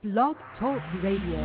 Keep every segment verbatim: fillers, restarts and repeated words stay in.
Blog Talk Radio.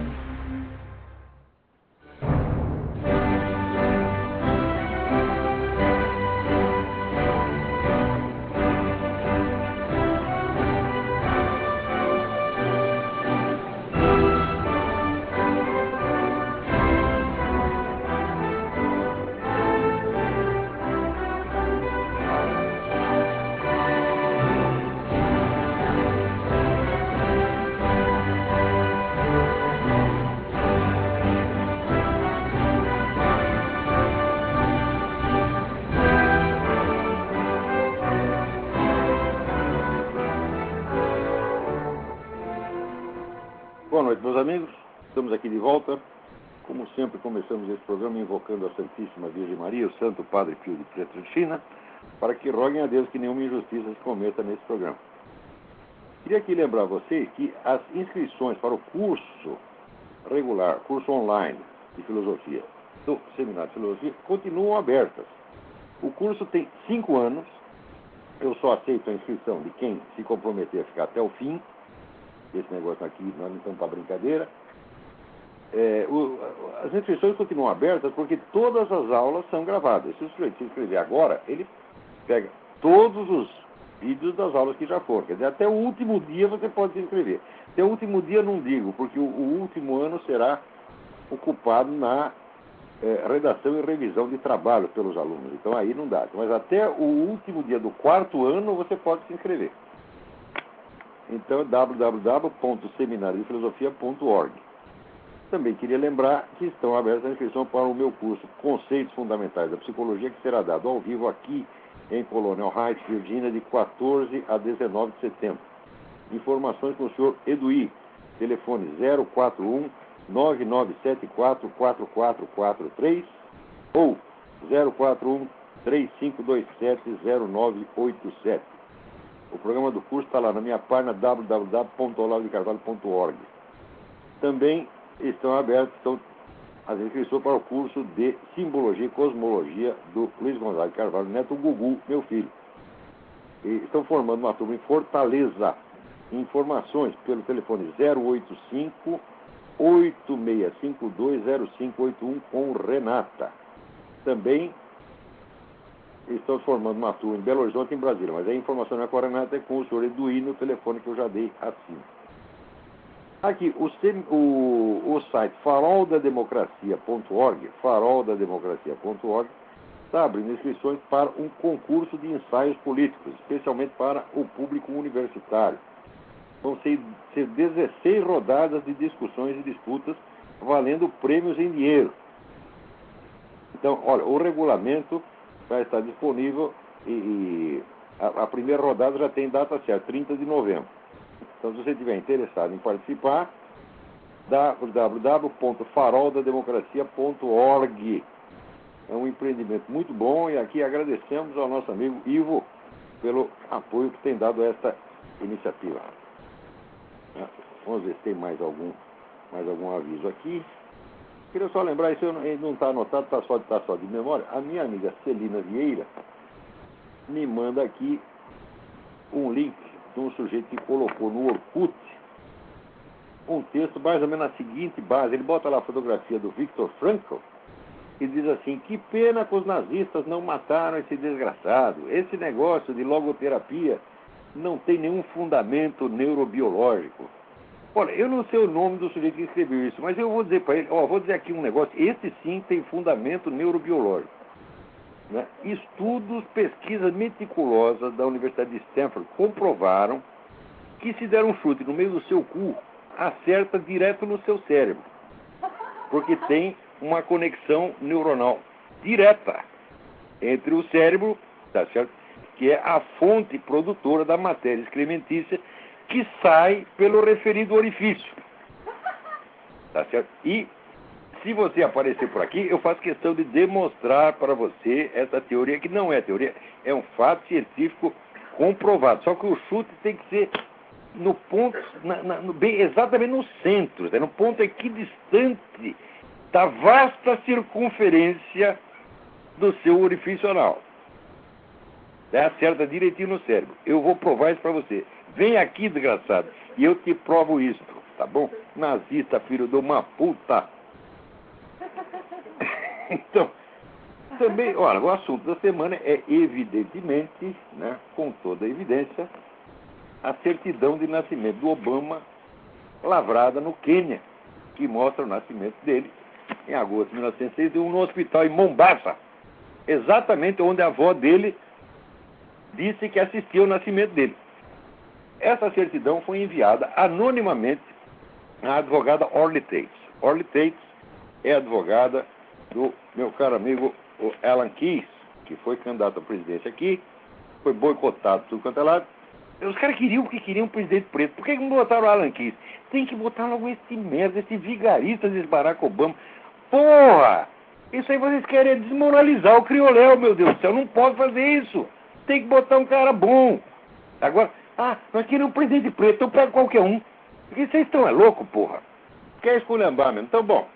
Boa noite, meus amigos. Estamos aqui de volta. Como sempre, começamos esse programa invocando a Santíssima Virgem Maria, o Santo Padre Pio de Pietrelcina, para que roguem a Deus que nenhuma injustiça se cometa nesse programa. Queria aqui lembrar a vocês que as inscrições para o curso regular, curso online de filosofia, do Seminário de Filosofia, continuam abertas. O curso tem cinco anos. Eu só aceito a inscrição de quem se comprometer a ficar até o fim. Esse negócio aqui, nós não estamos para brincadeira. É, o, as inscrições continuam abertas porque todas as aulas são gravadas. Se o sujeito se inscrever agora, ele pega todos os vídeos das aulas que já foram. Quer dizer, até o último dia você pode se inscrever. Até o último dia não digo, porque o, o último ano será ocupado na é, redação e revisão de trabalho pelos alunos. Então aí não dá. Mas até o último dia do quarto ano você pode se inscrever. Então, w w w ponto seminário de filosofia ponto org. Também queria lembrar que estão abertas a inscrição para o meu curso Conceitos Fundamentais da Psicologia, que será dado ao vivo aqui em Colonial Heights, Virgínia, de quatorze a dezenove de setembro. Informações com o senhor Eduí, telefone zero quatro um, nove nove sete quatro, quatro quatro quatro três ou zero quatro um, três cinco dois sete, zero nove oito sete. O programa do curso está lá na minha página w w w ponto olavo de carvalho ponto org. Também estão abertas estão, as inscrições para o curso de Simbologia e Cosmologia do Luiz Gonzaga de Carvalho Neto, o Gugu, meu filho. E estão formando uma turma em Fortaleza. Informações pelo telefone zero oito cinco, oito seis cinco dois, zero cinco oito um com Renata. Também estão formando uma turma em Belo Horizonte, em Brasília, mas a informação não é com a Renata, é com o senhor Eduí no telefone que eu já dei acima. Aqui, o, o, o site farol da democracia ponto org, farol da democracia ponto org, está abrindo inscrições para um concurso de ensaios políticos, especialmente para o público universitário. Vão ser, ser dezesseis rodadas de discussões e disputas, valendo prêmios em dinheiro. Então, olha, o regulamento já está disponível e, e a, a primeira rodada já tem data certa, trinta de novembro. Então, se você estiver interessado em participar, w w w ponto farol da democracia ponto org. É um empreendimento muito bom e aqui agradecemos ao nosso amigo Ivo pelo apoio que tem dado a esta iniciativa. Vamos ver se tem mais algum, mais algum aviso aqui. Queria só lembrar, isso não está anotado, está só, tá só de memória. A minha amiga Celina Vieira me manda aqui um link de um sujeito que colocou no Orkut um texto mais ou menos na seguinte base. Ele bota lá a fotografia do Viktor Frankl e diz assim: que pena que os nazistas não mataram esse desgraçado. Esse negócio de logoterapia não tem nenhum fundamento neurobiológico. Olha, eu não sei o nome do sujeito que escreveu isso, mas eu vou dizer para ele, ó, vou dizer aqui um negócio, esse sim tem fundamento neurobiológico. Né? Estudos, pesquisas meticulosas da Universidade de Stanford comprovaram que se der um chute no meio do seu cu, acerta direto no seu cérebro. Porque tem uma conexão neuronal direta entre o cérebro, tá certo? Que é a fonte produtora da matéria excrementícia, que sai pelo referido orifício. Tá certo? E se você aparecer por aqui, eu faço questão de demonstrar para você essa teoria, que não é teoria, é um fato científico comprovado. Só que o chute tem que ser no ponto, na, na, no, bem, exatamente no centro, é no ponto equidistante da vasta circunferência do seu orifício anal. É, acerta direitinho no cérebro. Eu vou provar isso para você. Vem aqui, desgraçado, e eu te provo isso. tá bom? Nazista, filho de uma puta. Então, também, olha, o assunto da semana é evidentemente, né, com toda a evidência, a certidão de nascimento do Obama lavrada no Quênia, que mostra o nascimento dele em agosto de mil novecentos e sessenta e um no hospital em Mombasa, exatamente onde a avó dele disse que assistia ao nascimento dele. Essa certidão foi enviada anonimamente à advogada Orly Tates. Orly Tates é advogada do meu caro amigo o Alan Keyes, que foi candidato à presidência aqui, foi boicotado tudo quanto é lado. Os caras queriam porque queriam um presidente preto. Por que não botaram o Alan Keyes? Tem que botar logo esse merda, esse vigarista desse Barack Obama. Porra! Isso aí vocês querem desmoralizar o crioléu, meu Deus do céu. Não pode fazer isso. Tem que botar um cara bom. Agora, ah, nós queremos um presidente preto, então pega qualquer um. Porque vocês estão é louco, porra. Quer esculhambar mesmo. Então, bom.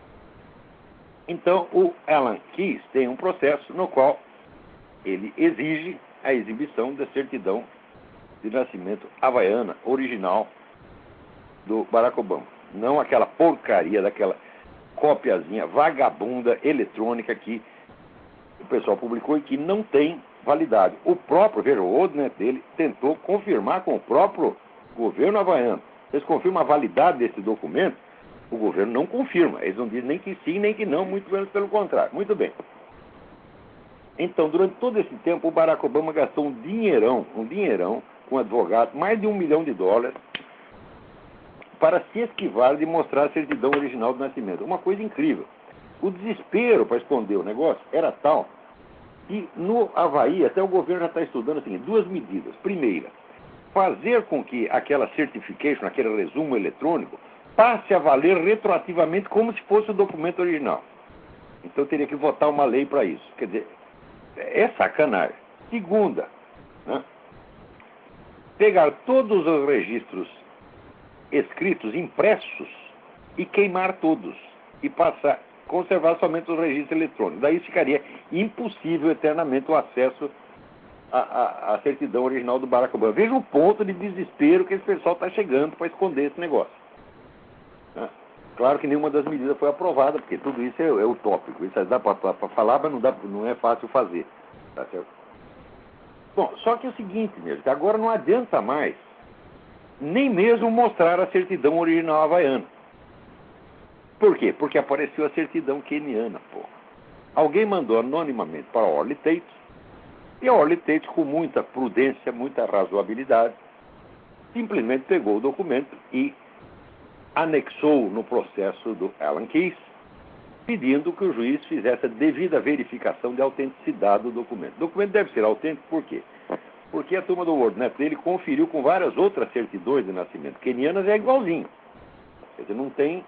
Então, o Alan Keyes tem um processo no qual ele exige a exibição da certidão de nascimento havaiana, original, do Barack Obama. Não aquela porcaria daquela copiazinha vagabunda eletrônica que o pessoal publicou e que não tem validade. O próprio, veja, o Odnet dele tentou confirmar com o próprio governo havaiano. Eles confirmam a validade desse documento, o governo não confirma. Eles não dizem nem que sim, nem que não, muito menos pelo contrário. Muito bem. Então, durante todo esse tempo, o Barack Obama gastou um dinheirão, um dinheirão, com advogado, mais de um milhão de dólares, para se esquivar de mostrar a certidão original do nascimento. Uma coisa incrível. O desespero para esconder o negócio era tal que no Havaí, até o governo já está estudando assim, duas medidas. Primeira, fazer com que aquela certification, aquele resumo eletrônico, passe a valer retroativamente como se fosse o documento original. Então teria que votar uma lei para isso. Quer dizer, é sacanagem. Segunda, né? Pegar todos os registros escritos, impressos, e queimar todos. E passar, conservar somente os registros eletrônicos. Daí ficaria impossível eternamente o acesso à, à, à certidão original do Barack Obama. Veja o ponto de desespero que esse pessoal está chegando para esconder esse negócio. Né? Claro que nenhuma das medidas foi aprovada, porque tudo isso é, é utópico. Isso dá para falar, mas não, dá, não é fácil fazer. Tá certo? Bom, só que é o seguinte, mesmo, que agora não adianta mais nem mesmo mostrar a certidão original havaiana. Por quê? Porque apareceu a certidão queniana, pô. Alguém mandou anonimamente para a Orly Tates, e a Orly Tates, com muita prudência, muita razoabilidade, simplesmente pegou o documento e anexou no processo do Alan Keyes, pedindo que o juiz fizesse a devida verificação de autenticidade do documento. O documento deve ser autêntico por quê? Porque a turma do WordNet dele conferiu com várias outras certidões de nascimento quenianas, é igualzinho. Quer dizer, não tem...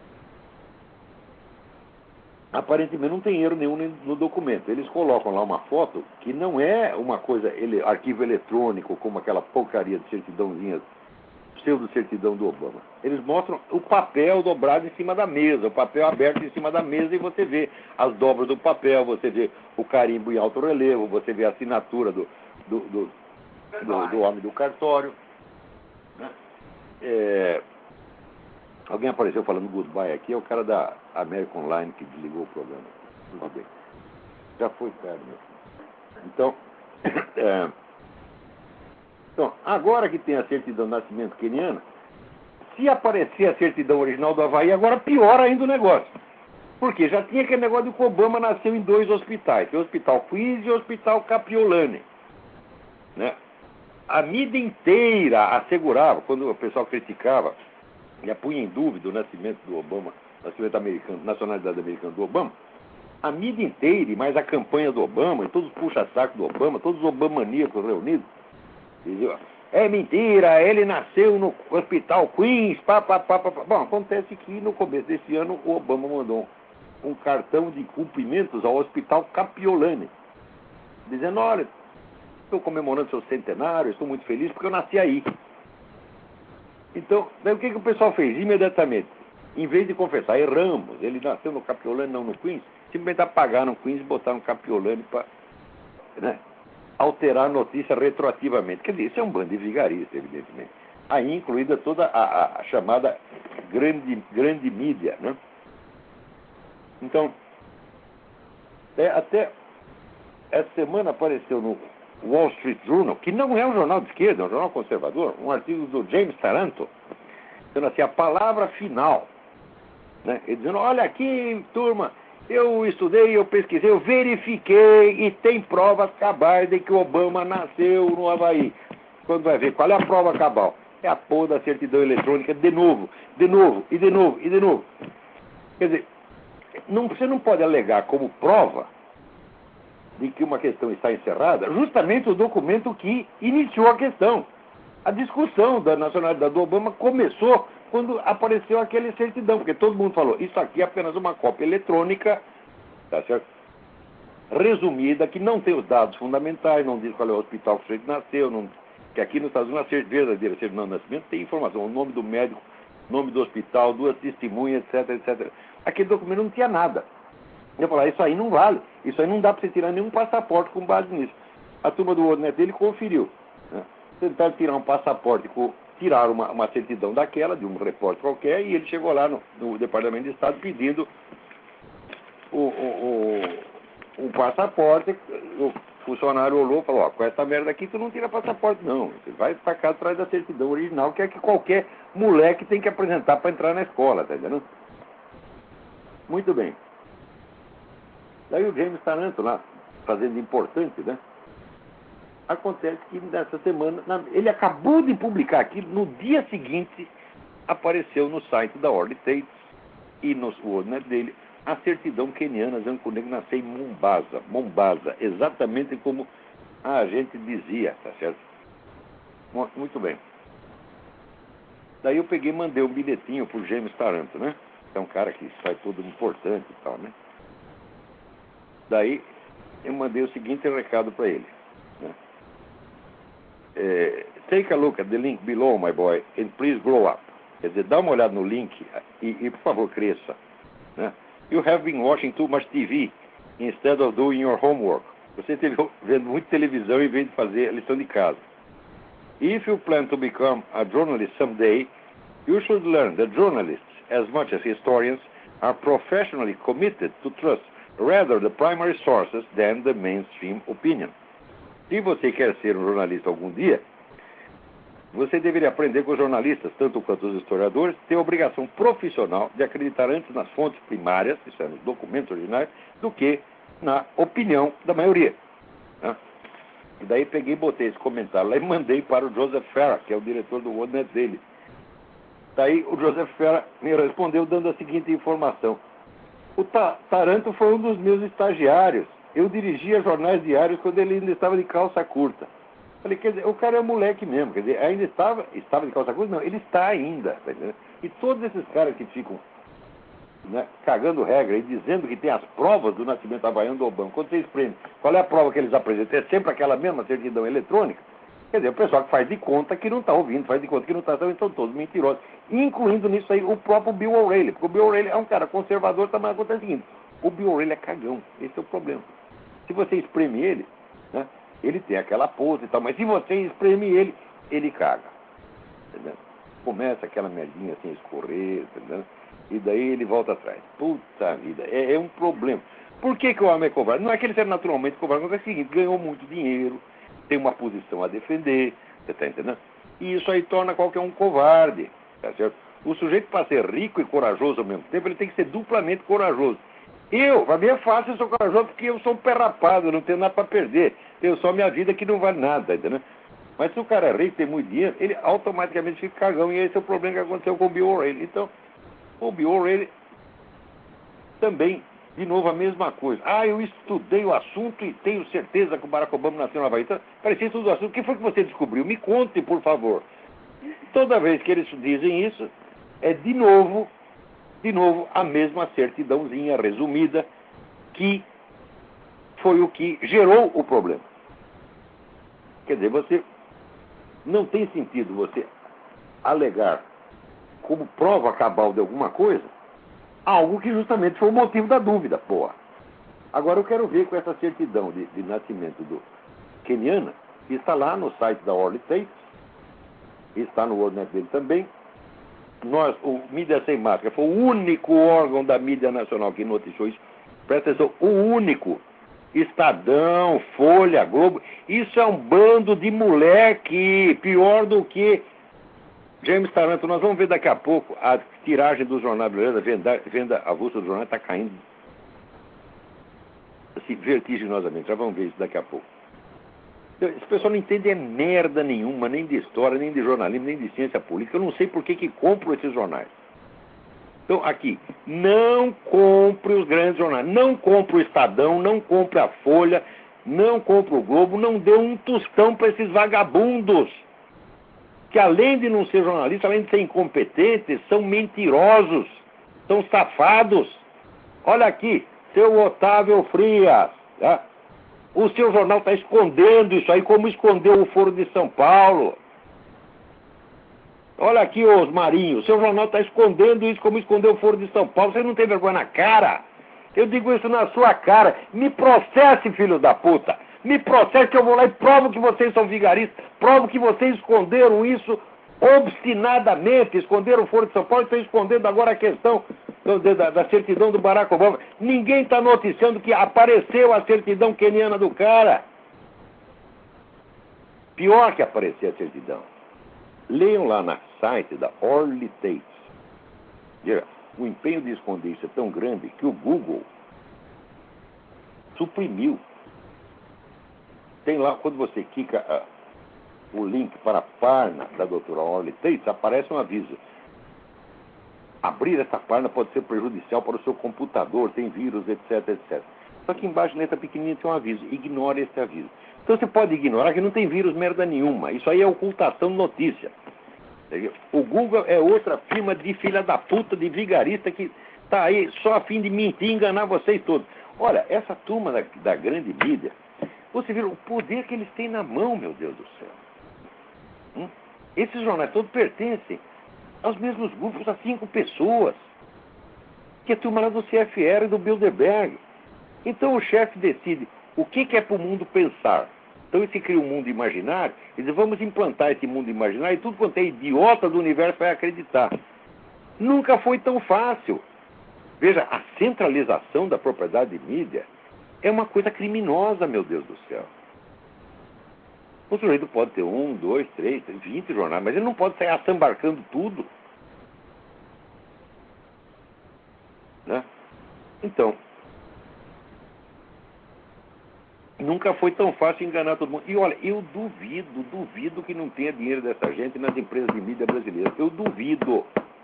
Aparentemente não tem erro nenhum no documento. Eles colocam lá uma foto que não é uma coisa, ele, arquivo eletrônico, como aquela porcaria de certidãozinha, pseudo-certidão do Obama. Eles mostram o papel dobrado em cima da mesa, o papel aberto em cima da mesa, e você vê as dobras do papel, você vê o carimbo em alto relevo, você vê a assinatura do, do, do, do, do homem do cartório. Né? É... Alguém apareceu falando goodbye aqui, é o cara da American Online que desligou o programa. Tudo bem. Já foi tarde, meu filho. Então, é... então, agora que tem a certidão de nascimento queniana, se aparecer a certidão original do Havaí, agora piora ainda o negócio. Porque já tinha aquele negócio de que o Obama nasceu em dois hospitais, que é o Hospital Queens e o Hospital Kapiolani. Né? A mídia inteira assegurava, quando o pessoal criticava e punha em dúvida o nascimento do Obama, nascimento americano, nacionalidade americana do Obama, a mídia inteira, e mais a campanha do Obama, e todos os puxa-sacos do Obama, todos os obamaníacos reunidos, diziam, é mentira, ele nasceu no Hospital Queens, pá, pá, pá, pá, pá. Bom, acontece que no começo desse ano o Obama mandou um cartão de cumprimentos ao Hospital Kapiolani, dizendo, olha, estou comemorando seu centenário, estou muito feliz porque eu nasci aí. Então, daí o que, que o pessoal fez? Imediatamente, em vez de confessar, erramos, ele nasceu no Kapiolani, não no Queens, simplesmente apagaram o Queens e botaram o Kapiolani para, né, alterar a notícia retroativamente. Quer dizer, isso é um bando de vigaristas, evidentemente. aí incluída toda a, a chamada grande, grande mídia, né? Então, é, até essa semana apareceu no Wall Street Journal, que não é um jornal de esquerda, é um jornal conservador, um artigo do James Taranto, dizendo assim, a palavra final, né? Ele dizendo, olha aqui, turma, eu estudei, eu pesquisei, eu verifiquei e tem provas cabais de que o Obama nasceu no Havaí. Quando vai ver, qual é a prova cabal? É a porra da certidão eletrônica de novo, de novo, e de novo, e de novo. Quer dizer, não, você não pode alegar como prova de que uma questão está encerrada justamente o documento que iniciou a questão. A discussão da nacionalidade do Obama começou quando apareceu aquele certidão, porque todo mundo falou, isso aqui é apenas uma cópia eletrônica, tá certo? Resumida, que não tem os dados fundamentais, não diz qual é o hospital que o sujeito nasceu, não, que aqui nos Estados Unidos, a verdadeira certidão de nascimento tem informação, o nome do médico, nome do hospital, duas testemunhas, etc, etcétera. Aquele documento não tinha nada. Eu falei, isso aí não vale, isso aí não dá para você tirar nenhum passaporte com base nisso. A turma do WorldNet dele conferiu, né? Tentaram tirar um passaporte, tiraram uma, uma certidão daquela, de um repórter qualquer, e ele chegou lá no, no Departamento de Estado pedindo o, o, o, o passaporte. O funcionário olhou e falou, ó, com essa merda aqui tu não tira passaporte não, você vai pra cá atrás da certidão original, que é que qualquer moleque tem que apresentar para entrar na escola, tá entendendo? Muito bem. Daí o James Taranto lá, fazendo importante, né? Acontece que nessa semana, na, ele acabou de publicar aquilo, no dia seguinte apareceu no site da Orly Tate e no WorldNet dele a certidão queniana dizendo que o negro nasceu em Mombasa, Mombasa, exatamente como a gente dizia, tá certo? Muito bem. Daí eu peguei e mandei um bilhetinho pro James Taranto, né? É um cara que faz tudo importante e tal, né? Daí eu mandei o seguinte recado para ele, né? É, take a look at the link below, my boy, and please grow up. Quer dizer, dá uma olhada no link e, e por favor, cresça, né? You have been watching too much T V instead of doing your homework. Você esteve vendo muita televisão em vez de fazer a lição de casa. If you plan to become a journalist someday, you should learn that journalists, as much as historians, are professionally committed to trust rather the primary sources than the mainstream opinion. Se você quer ser um jornalista algum dia, você deveria aprender com os jornalistas, tanto quanto os historiadores, ter a obrigação profissional de acreditar antes nas fontes primárias, isso é, nos documentos originais, do que na opinião da maioria, né? E daí peguei e botei esse comentário lá e mandei para o Joseph Farah, que é o diretor do WorldNet dele. Daí o Joseph Farah me respondeu dando a seguinte informação. O Ta Taranto foi um dos meus estagiários. Eu dirigia jornais diários quando ele ainda estava de calça curta. Falei, quer dizer, o cara é moleque mesmo, quer dizer, ainda estava, estava de calça curta? Não, ele está ainda, tá entendendo? E todos esses caras que ficam, né, cagando regra e dizendo que tem as provas do nascimento havaiano do Obama, quando você espreme, qual é a prova que eles apresentam? É sempre aquela mesma certidão eletrônica? Quer dizer, o pessoal que faz de conta que não está ouvindo, faz de conta que não está, então todos mentirosos. Incluindo nisso aí o próprio Bill O'Reilly, porque o Bill O'Reilly é um cara conservador, também acontece o seguinte, o Bill O'Reilly é cagão, esse é o problema. Se você espreme ele, né, ele tem aquela pose e tal, mas se você espreme ele, ele caga. Entendeu? Começa aquela merdinha assim a escorrer, entendeu? E daí ele volta atrás. Puta vida, é, é um problema. Por que que o homem é covarde? Não é que ele seja naturalmente covarde, mas é o seguinte, ganhou muito dinheiro, tem uma posição a defender, você está entendendo? E isso aí torna qualquer um covarde, tá certo? O sujeito, para ser rico e corajoso ao mesmo tempo, ele tem que ser duplamente corajoso. Eu, para mim é fácil, eu sou corajoso porque eu sou um pé rapado, eu não tenho nada para perder. Tenho só minha vida que não vale nada, entendeu? Mas se o cara é rico, tem muito dinheiro, ele automaticamente fica cagão. E esse é o problema que aconteceu com o Bill O'Reilly. Então, o Bill O'Reilly também, de novo, a mesma coisa. Ah, eu estudei o assunto e tenho certeza que o Barack Obama nasceu na Havaí. Então, parecia tudo o assunto. O que foi que você descobriu? Me conte, por favor. Toda vez que eles dizem isso, é de novo... de novo, a mesma certidãozinha resumida, que foi o que gerou o problema. Quer dizer, você não tem sentido você alegar como prova cabal de alguma coisa algo que justamente foi o motivo da dúvida, porra. Agora eu quero ver com essa certidão de, de nascimento do queniana, que está lá no site da Orly Tate, está no WorldNet dele também. Nós, o Mídia Sem Máscara foi o único órgão da mídia nacional que noticiou isso. Presta atenção, o único. Estadão, Folha, Globo, isso é um bando de moleque, pior do que James Taranto. Nós vamos ver daqui a pouco a tiragem do jornal brasileiro, a venda, venda avulsa do jornal está caindo assim, vertiginosamente. Já vamos ver isso daqui a pouco. Esse pessoal não entende é merda nenhuma, nem de história, nem de jornalismo, nem de ciência política. Eu não sei por que que compram esses jornais. Então, aqui, não compre os grandes jornais, não compre o Estadão, não compre a Folha, não compre o Globo, não dê um tostão para esses vagabundos, que além de não ser jornalistas, além de ser incompetentes, são mentirosos, são safados. Olha aqui, seu Otávio Frias, tá? O seu jornal está escondendo isso aí, como escondeu o Foro de São Paulo. Olha aqui, os Marinhos, o seu jornal está escondendo isso como escondeu o Foro de São Paulo. Você não tem vergonha na cara? Eu digo isso na sua cara. Me processe, filho da puta. Me processe que eu vou lá e provo que vocês são vigaristas. Provo que vocês esconderam isso obstinadamente. Esconderam o Foro de São Paulo e estão escondendo agora a questão da, da certidão do Barack Obama. Ninguém está noticiando que apareceu a certidão queniana do cara. Pior que aparecer a certidão. Leiam lá no site da Orly Tates. O empenho de esconder isso é tão grande que o Google suprimiu. Tem lá, quando você clica uh, o link para a página da doutora Orly Tates, aparece um aviso. Abrir essa página pode ser prejudicial para o seu computador, tem vírus, etc, etcétera. Só que embaixo, letra pequenininha, tem um aviso. Ignore esse aviso. Então você pode ignorar que não tem vírus merda nenhuma. Isso aí é ocultação de notícia. O Google é outra firma de filha da puta, de vigarista que está aí só a fim de mentir e enganar vocês todos. Olha, essa turma da, da grande mídia, você vê o poder que eles têm na mão, meu Deus do céu. Hum? Esses jornais todos pertencem aos mesmos grupos, a cinco pessoas, que é a turma lá do C F R e do Bilderberg. Então o chefe decide o que, que é para o mundo pensar. Então ele se cria um mundo imaginário, e diz, vamos implantar esse mundo imaginário e tudo quanto é idiota do universo vai acreditar. Nunca foi tão fácil. Veja, a centralização da propriedade de mídia é uma coisa criminosa, meu Deus do céu. O sujeito pode ter um, dois, três, vinte jornais, mas ele não pode sair assambarcando tudo. Né? Então, nunca foi tão fácil enganar todo mundo. E olha, eu duvido, duvido que não tenha dinheiro dessa gente nas empresas de mídia brasileiras. Eu duvido.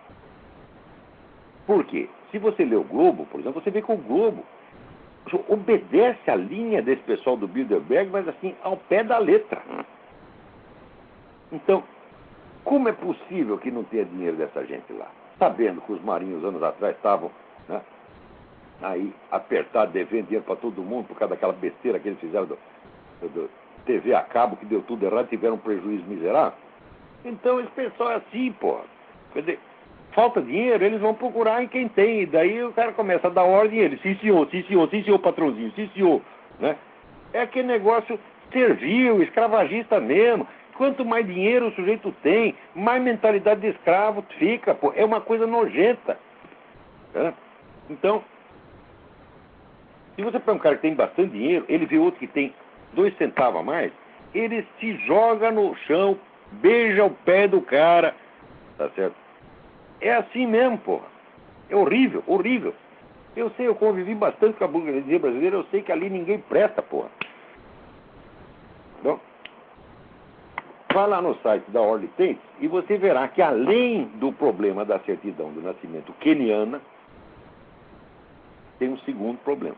Por quê? Se você lê o Globo, por exemplo, você vê que o Globo obedece a linha desse pessoal do Bilderberg, mas assim, ao pé da letra. Então, como é possível que não tenha dinheiro dessa gente lá? Sabendo que os marinhos anos atrás estavam, né, aí apertados, devendo dinheiro para todo mundo por causa daquela besteira que eles fizeram do, do T V a cabo, que deu tudo errado, tiveram um prejuízo miserável. Então esse pessoal é assim, porra. Quer dizer, falta dinheiro, eles vão procurar em quem tem. E daí o cara começa a dar ordem e ele, sim senhor, sim senhor, sim senhor patrãozinho, sim senhor. Né? É aquele negócio servil, escravagista mesmo. Quanto mais dinheiro o sujeito tem, mais mentalidade de escravo fica, pô. É uma coisa nojenta. Né? Então, se você pega um cara que tem bastante dinheiro, ele vê outro que tem dois centavos a mais, ele se joga no chão, beija o pé do cara, tá certo? É assim mesmo, porra. É horrível, horrível. Eu sei, eu convivi bastante com a burguesia brasileira, eu sei que ali ninguém presta, porra. Então, vá lá no site da Orly Tates e você verá que além do problema da certidão do nascimento queniana, tem um segundo problema.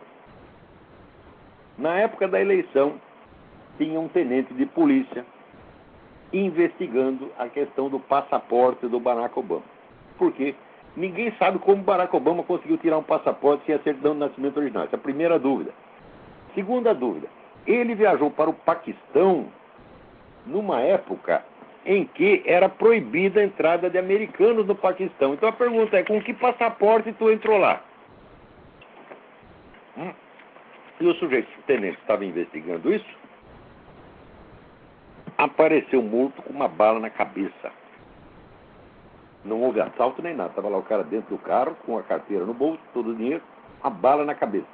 Na época da eleição, tinha um tenente de polícia investigando a questão do passaporte do Barack Obama. Por quê? Ninguém sabe como Barack Obama conseguiu tirar um passaporte sem a certidão de nascimento original. Essa é a primeira dúvida. Segunda dúvida. Ele viajou para o Paquistão numa época em que era proibida a entrada de americanos no Paquistão. Então a pergunta é, com que passaporte tu entrou lá? Hum? E o sujeito, o tenente, que estava investigando isso, apareceu morto com uma bala na cabeça. Não houve assalto nem nada. Estava lá o cara dentro do carro, com a carteira no bolso, todo o dinheiro, uma bala na cabeça.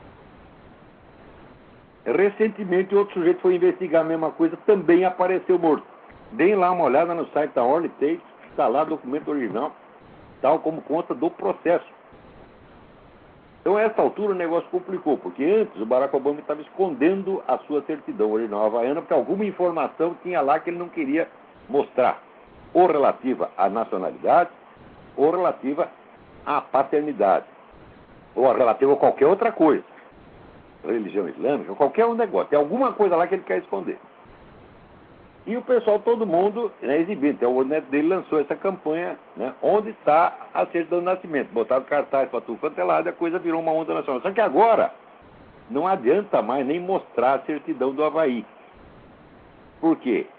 Recentemente, outro sujeito foi investigar a mesma coisa, também apareceu morto. Deem lá uma olhada no site da Orly Tate, está lá o documento original, tal como consta do processo. Então, a essa altura, o negócio complicou, porque antes o Barack Obama estava escondendo a sua certidão original havaiana, porque alguma informação tinha lá que ele não queria mostrar, ou relativa à nacionalidade, ou relativa à paternidade, ou relativa a qualquer outra coisa, religião islâmica, qualquer um negócio. Tem alguma coisa lá que ele quer esconder. E o pessoal, todo mundo, né, exibindo. Então, o neto dele lançou essa campanha, né, onde está a certidão de nascimento. Botaram cartaz para tudo quanto é lado e a coisa virou uma onda nacional. Só que agora, não adianta mais nem mostrar a certidão do Havaí. Por quê?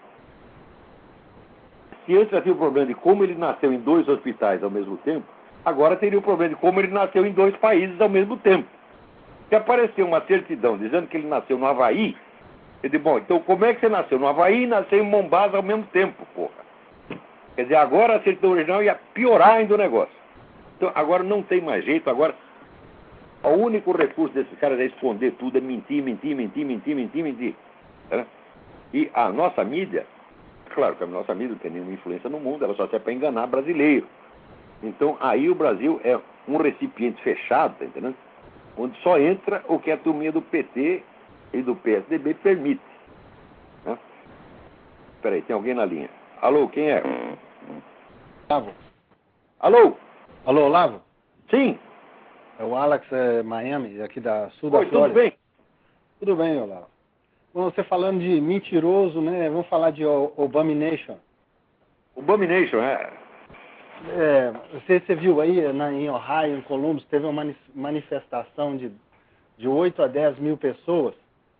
Se antes já tinha o problema de como ele nasceu em dois hospitais ao mesmo tempo, agora teria o problema de como ele nasceu em dois países ao mesmo tempo. Se aparecer uma certidão dizendo que ele nasceu no Havaí, eu digo, bom, então como é que você nasceu no Havaí e nasceu em Mombasa ao mesmo tempo, porra? Quer dizer, agora a certidão original ia piorar ainda o negócio. Então, agora não tem mais jeito, agora o único recurso desses caras é esconder tudo, é mentir, mentir, mentir, mentir, mentir, mentir. Né? E a nossa mídia, claro que a nossa mídia não tem nenhuma influência no mundo, ela só serve para enganar brasileiro. Então, aí o Brasil é um recipiente fechado, tá entendendo? Onde só entra o que a turminha do P T e do P S D B permite. Né? Peraí, tem alguém na linha. Alô, quem é? Olavo. Alô? Alô, Olavo? Sim. É o Alex é, Miami, aqui da Sul Oi, da Flórida. tudo bem? Tudo bem, Olavo. Bom, você falando de mentiroso, né? Vamos falar de Obamination. Obamination, é. É, você, você viu aí na, em Ohio, em Columbus, teve uma mani manifestação de, de oito a dez mil pessoas.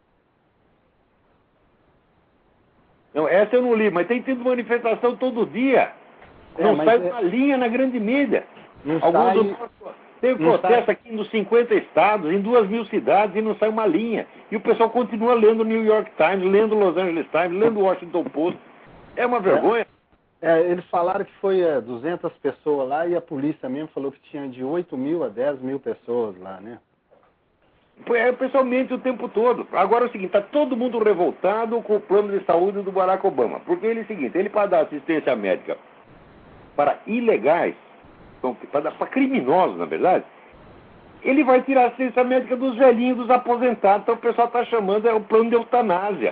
Não, essa eu não li, mas tem tido manifestação todo dia. É, não sai é, uma linha na grande mídia. Não Alguns sai, do... Teve não protesto sai. aqui nos cinquenta estados, em duas mil cidades, e não sai uma linha. E o pessoal continua lendo o New York Times, lendo o Los Angeles Times, lendo o Washington Post. É uma vergonha. É, é, eles falaram que foi é, duzentas pessoas lá e a polícia mesmo falou que tinha de oito mil a dez mil pessoas lá, né? É, o pessoal mente o tempo todo. Agora é o seguinte, está todo mundo revoltado com o plano de saúde do Barack Obama. Porque ele é o seguinte, ele para dar assistência médica para ilegais, para criminosos, na verdade, ele vai tirar a assistência médica dos velhinhos, dos aposentados. Então o pessoal está chamando, é o plano de eutanásia.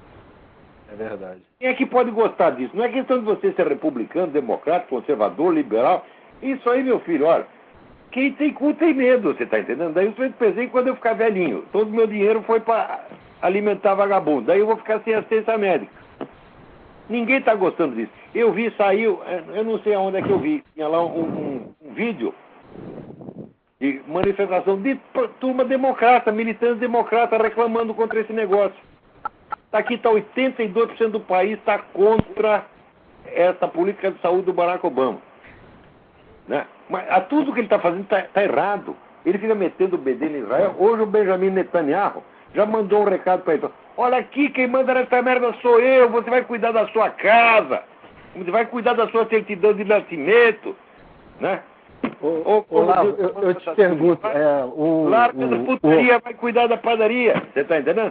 É verdade. Quem é que pode gostar disso? Não é questão de você ser republicano, democrata, conservador, liberal. Isso aí, meu filho, olha, quem tem cu tem medo, você está entendendo? Daí eu pensei, quando eu ficar velhinho, todo o meu dinheiro foi para alimentar vagabundo. Daí eu vou ficar sem assistência médica. Ninguém está gostando disso. Eu vi, saiu, eu não sei aonde é que eu vi, tinha lá um, um, um vídeo de manifestação de turma democrata, militantes democratas reclamando contra esse negócio. Aqui está oitenta e dois por cento do país está contra essa política de saúde do Barack Obama. Né? Mas a tudo que ele está fazendo está tá errado. Ele fica metendo o bedelho em Israel. Hoje o Benjamin Netanyahu já mandou um recado para ele. Olha aqui, quem manda nessa merda sou eu. Você vai cuidar da sua casa. Você vai cuidar da sua certidão de nascimento. Né? Ô, ô, Olavo, eu, eu te pergunto. É, o, Larga da putaria, o, vai cuidar da padaria. Você está entendendo?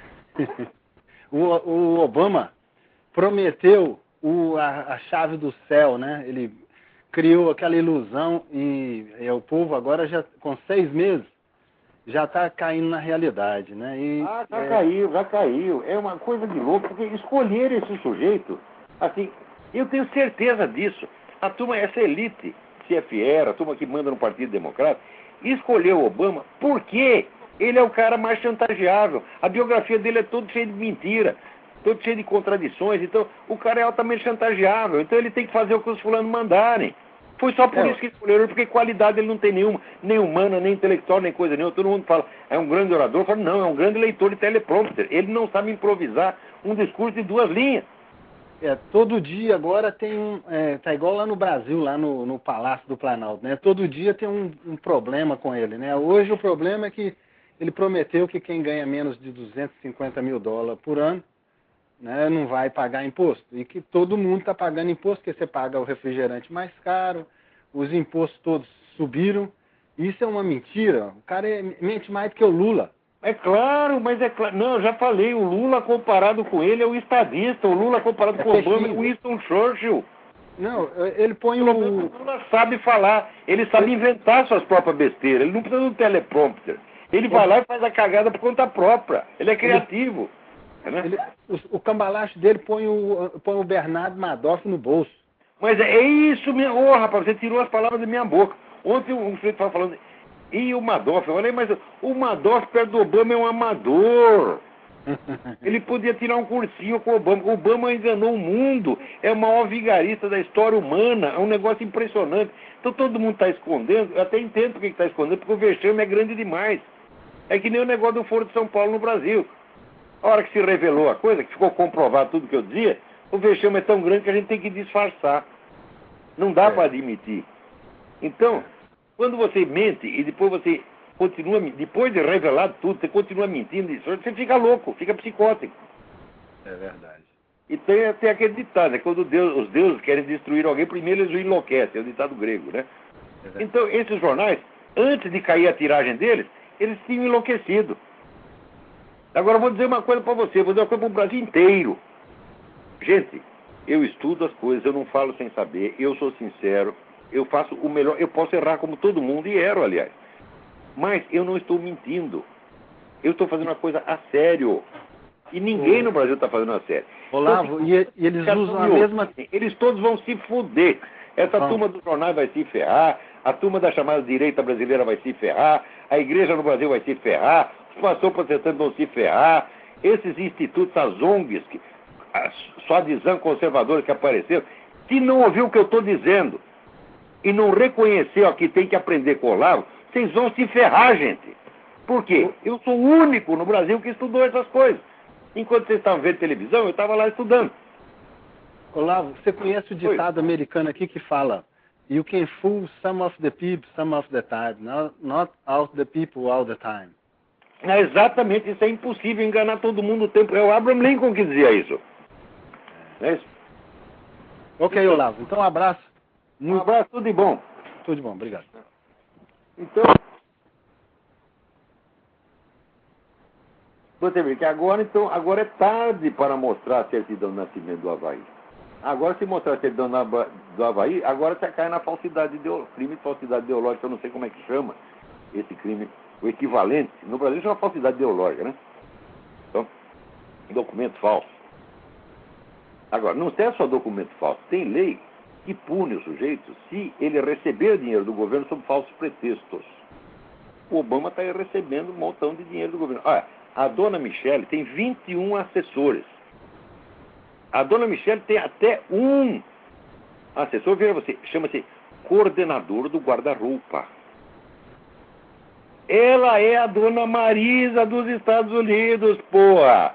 o, o Obama prometeu o, a, a chave do céu, né? Ele criou aquela ilusão e, e o povo agora, já com seis meses, já está caindo na realidade, né? E, ah, já é... caiu, já caiu. É uma coisa de louco, porque escolher esse sujeito, assim, eu tenho certeza disso. A turma, essa elite C F R, a turma que manda no Partido Democrata, escolheu Obama porque ele é o cara mais chantageável. A biografia dele é toda cheia de mentira, todo cheio de contradições. Então, o cara é altamente chantageável. Então, ele tem que fazer o que os fulanos mandarem. Foi só por é, isso que escolheram, porque qualidade ele não tem nenhuma, nem humana, nem intelectual, nem coisa nenhuma. Todo mundo fala, é um grande orador. Fala, não, é um grande leitor de teleprompter. Ele não sabe improvisar um discurso de duas linhas. É, todo dia agora tem um... É, tá igual lá no Brasil, lá no, no Palácio do Planalto, né? Todo dia tem um, um problema com ele, né? Hoje o problema é que ele prometeu que quem ganha menos de duzentos e cinquenta mil dólares por ano né, não vai pagar imposto. E que todo mundo está pagando imposto, porque você paga o refrigerante mais caro, os impostos todos subiram. Isso é uma mentira. O cara é, mente mais do que o Lula. É claro, mas é claro. Não, eu já falei, o Lula comparado com ele é o estadista, o Lula comparado É com o Obama é peixinho. o Winston Churchill. Não, ele põe Pelo o... menos o Lula sabe falar, ele sabe inventar suas próprias besteiras, ele não precisa de um teleprompter. Ele vai lá e faz a cagada por conta própria, ele é criativo. Né? Ele, o, o cambalacho dele põe o, põe o Bernardo Madoff no bolso. Mas é isso mesmo. Ô, rapaz, você tirou as palavras da minha boca. Ontem um sujeito estava falando, e o Madoff? Eu falei, mas o Madoff perto do Obama é um amador. Ele podia tirar um cursinho com o Obama. O Obama enganou o mundo. É o maior vigarista da história humana. É um negócio impressionante. Então todo mundo está escondendo. Eu até entendo porque está escondendo, porque o vexame é grande demais. É que nem o negócio do Foro de São Paulo no Brasil. A hora que se revelou a coisa, que ficou comprovado tudo que eu dizia, o vexame é tão grande que a gente tem que disfarçar. Não dá é. para admitir. Então, quando você mente e depois você continua, depois de revelado tudo, você continua mentindo, você fica louco, fica psicótico. É verdade. E tem até aquele ditado, né? Quando Deus, os deuses querem destruir alguém, primeiro eles o enlouquecem, é o ditado grego, né? É então, esses jornais, antes de cair a tiragem deles, eles tinham enlouquecido. Agora, eu vou dizer uma coisa para você, vou dizer uma coisa para o Brasil inteiro. Gente, eu estudo as coisas, eu não falo sem saber, eu sou sincero, eu faço o melhor, eu posso errar como todo mundo, e erro, aliás. Mas eu não estou mentindo. Eu estou fazendo uma coisa a sério. E ninguém no Brasil está fazendo a sério. Olavo, então, e, e eles usam a mesma... Eles todos vão se fuder. Essa Bom. turma do jornal vai se ferrar, a turma da chamada direita brasileira vai se ferrar, a igreja no Brasil vai se ferrar, os pastores protestantes vão se ferrar, esses institutos, as O N Gs, que, a Suadizan conservadores que apareceram, se não ouviu o que eu estou dizendo e não reconheceu que tem que aprender com o Olavo, vocês vão se ferrar, gente. Por quê? Eu sou o único no Brasil que estudou essas coisas. Enquanto vocês estavam vendo televisão, eu estava lá estudando. Olavo, você conhece o ditado Oi. americano aqui que fala You can fool some of the people some of the time, not, not all the people all the time. É exatamente, isso é impossível enganar todo mundo o tempo. É o Abraham Lincoln que dizia isso. É isso? Ok, então, Olavo. Então, um abraço. Um abraço, tudo de bom. Tudo de bom, obrigado. Então, você vê que agora, então, agora é tarde para mostrar a certidão de nascimento do Havaí. Agora, se mostrar a certidão do Havaí, agora você cai na falsidade ideológica, crime de falsidade ideológica, eu não sei como é que chama esse crime, o equivalente. No Brasil chama falsidade ideológica, né? Então, documento falso. Agora, não é só documento falso, tem lei que pune o sujeito se ele receber dinheiro do governo sob falsos pretextos. O Obama está recebendo um montão de dinheiro do governo. Olha, a dona Michele tem vinte e um assessores. A dona Michele tem até um assessor, veja você, chama-se coordenador do guarda-roupa. Ela é a dona Marisa dos Estados Unidos, porra!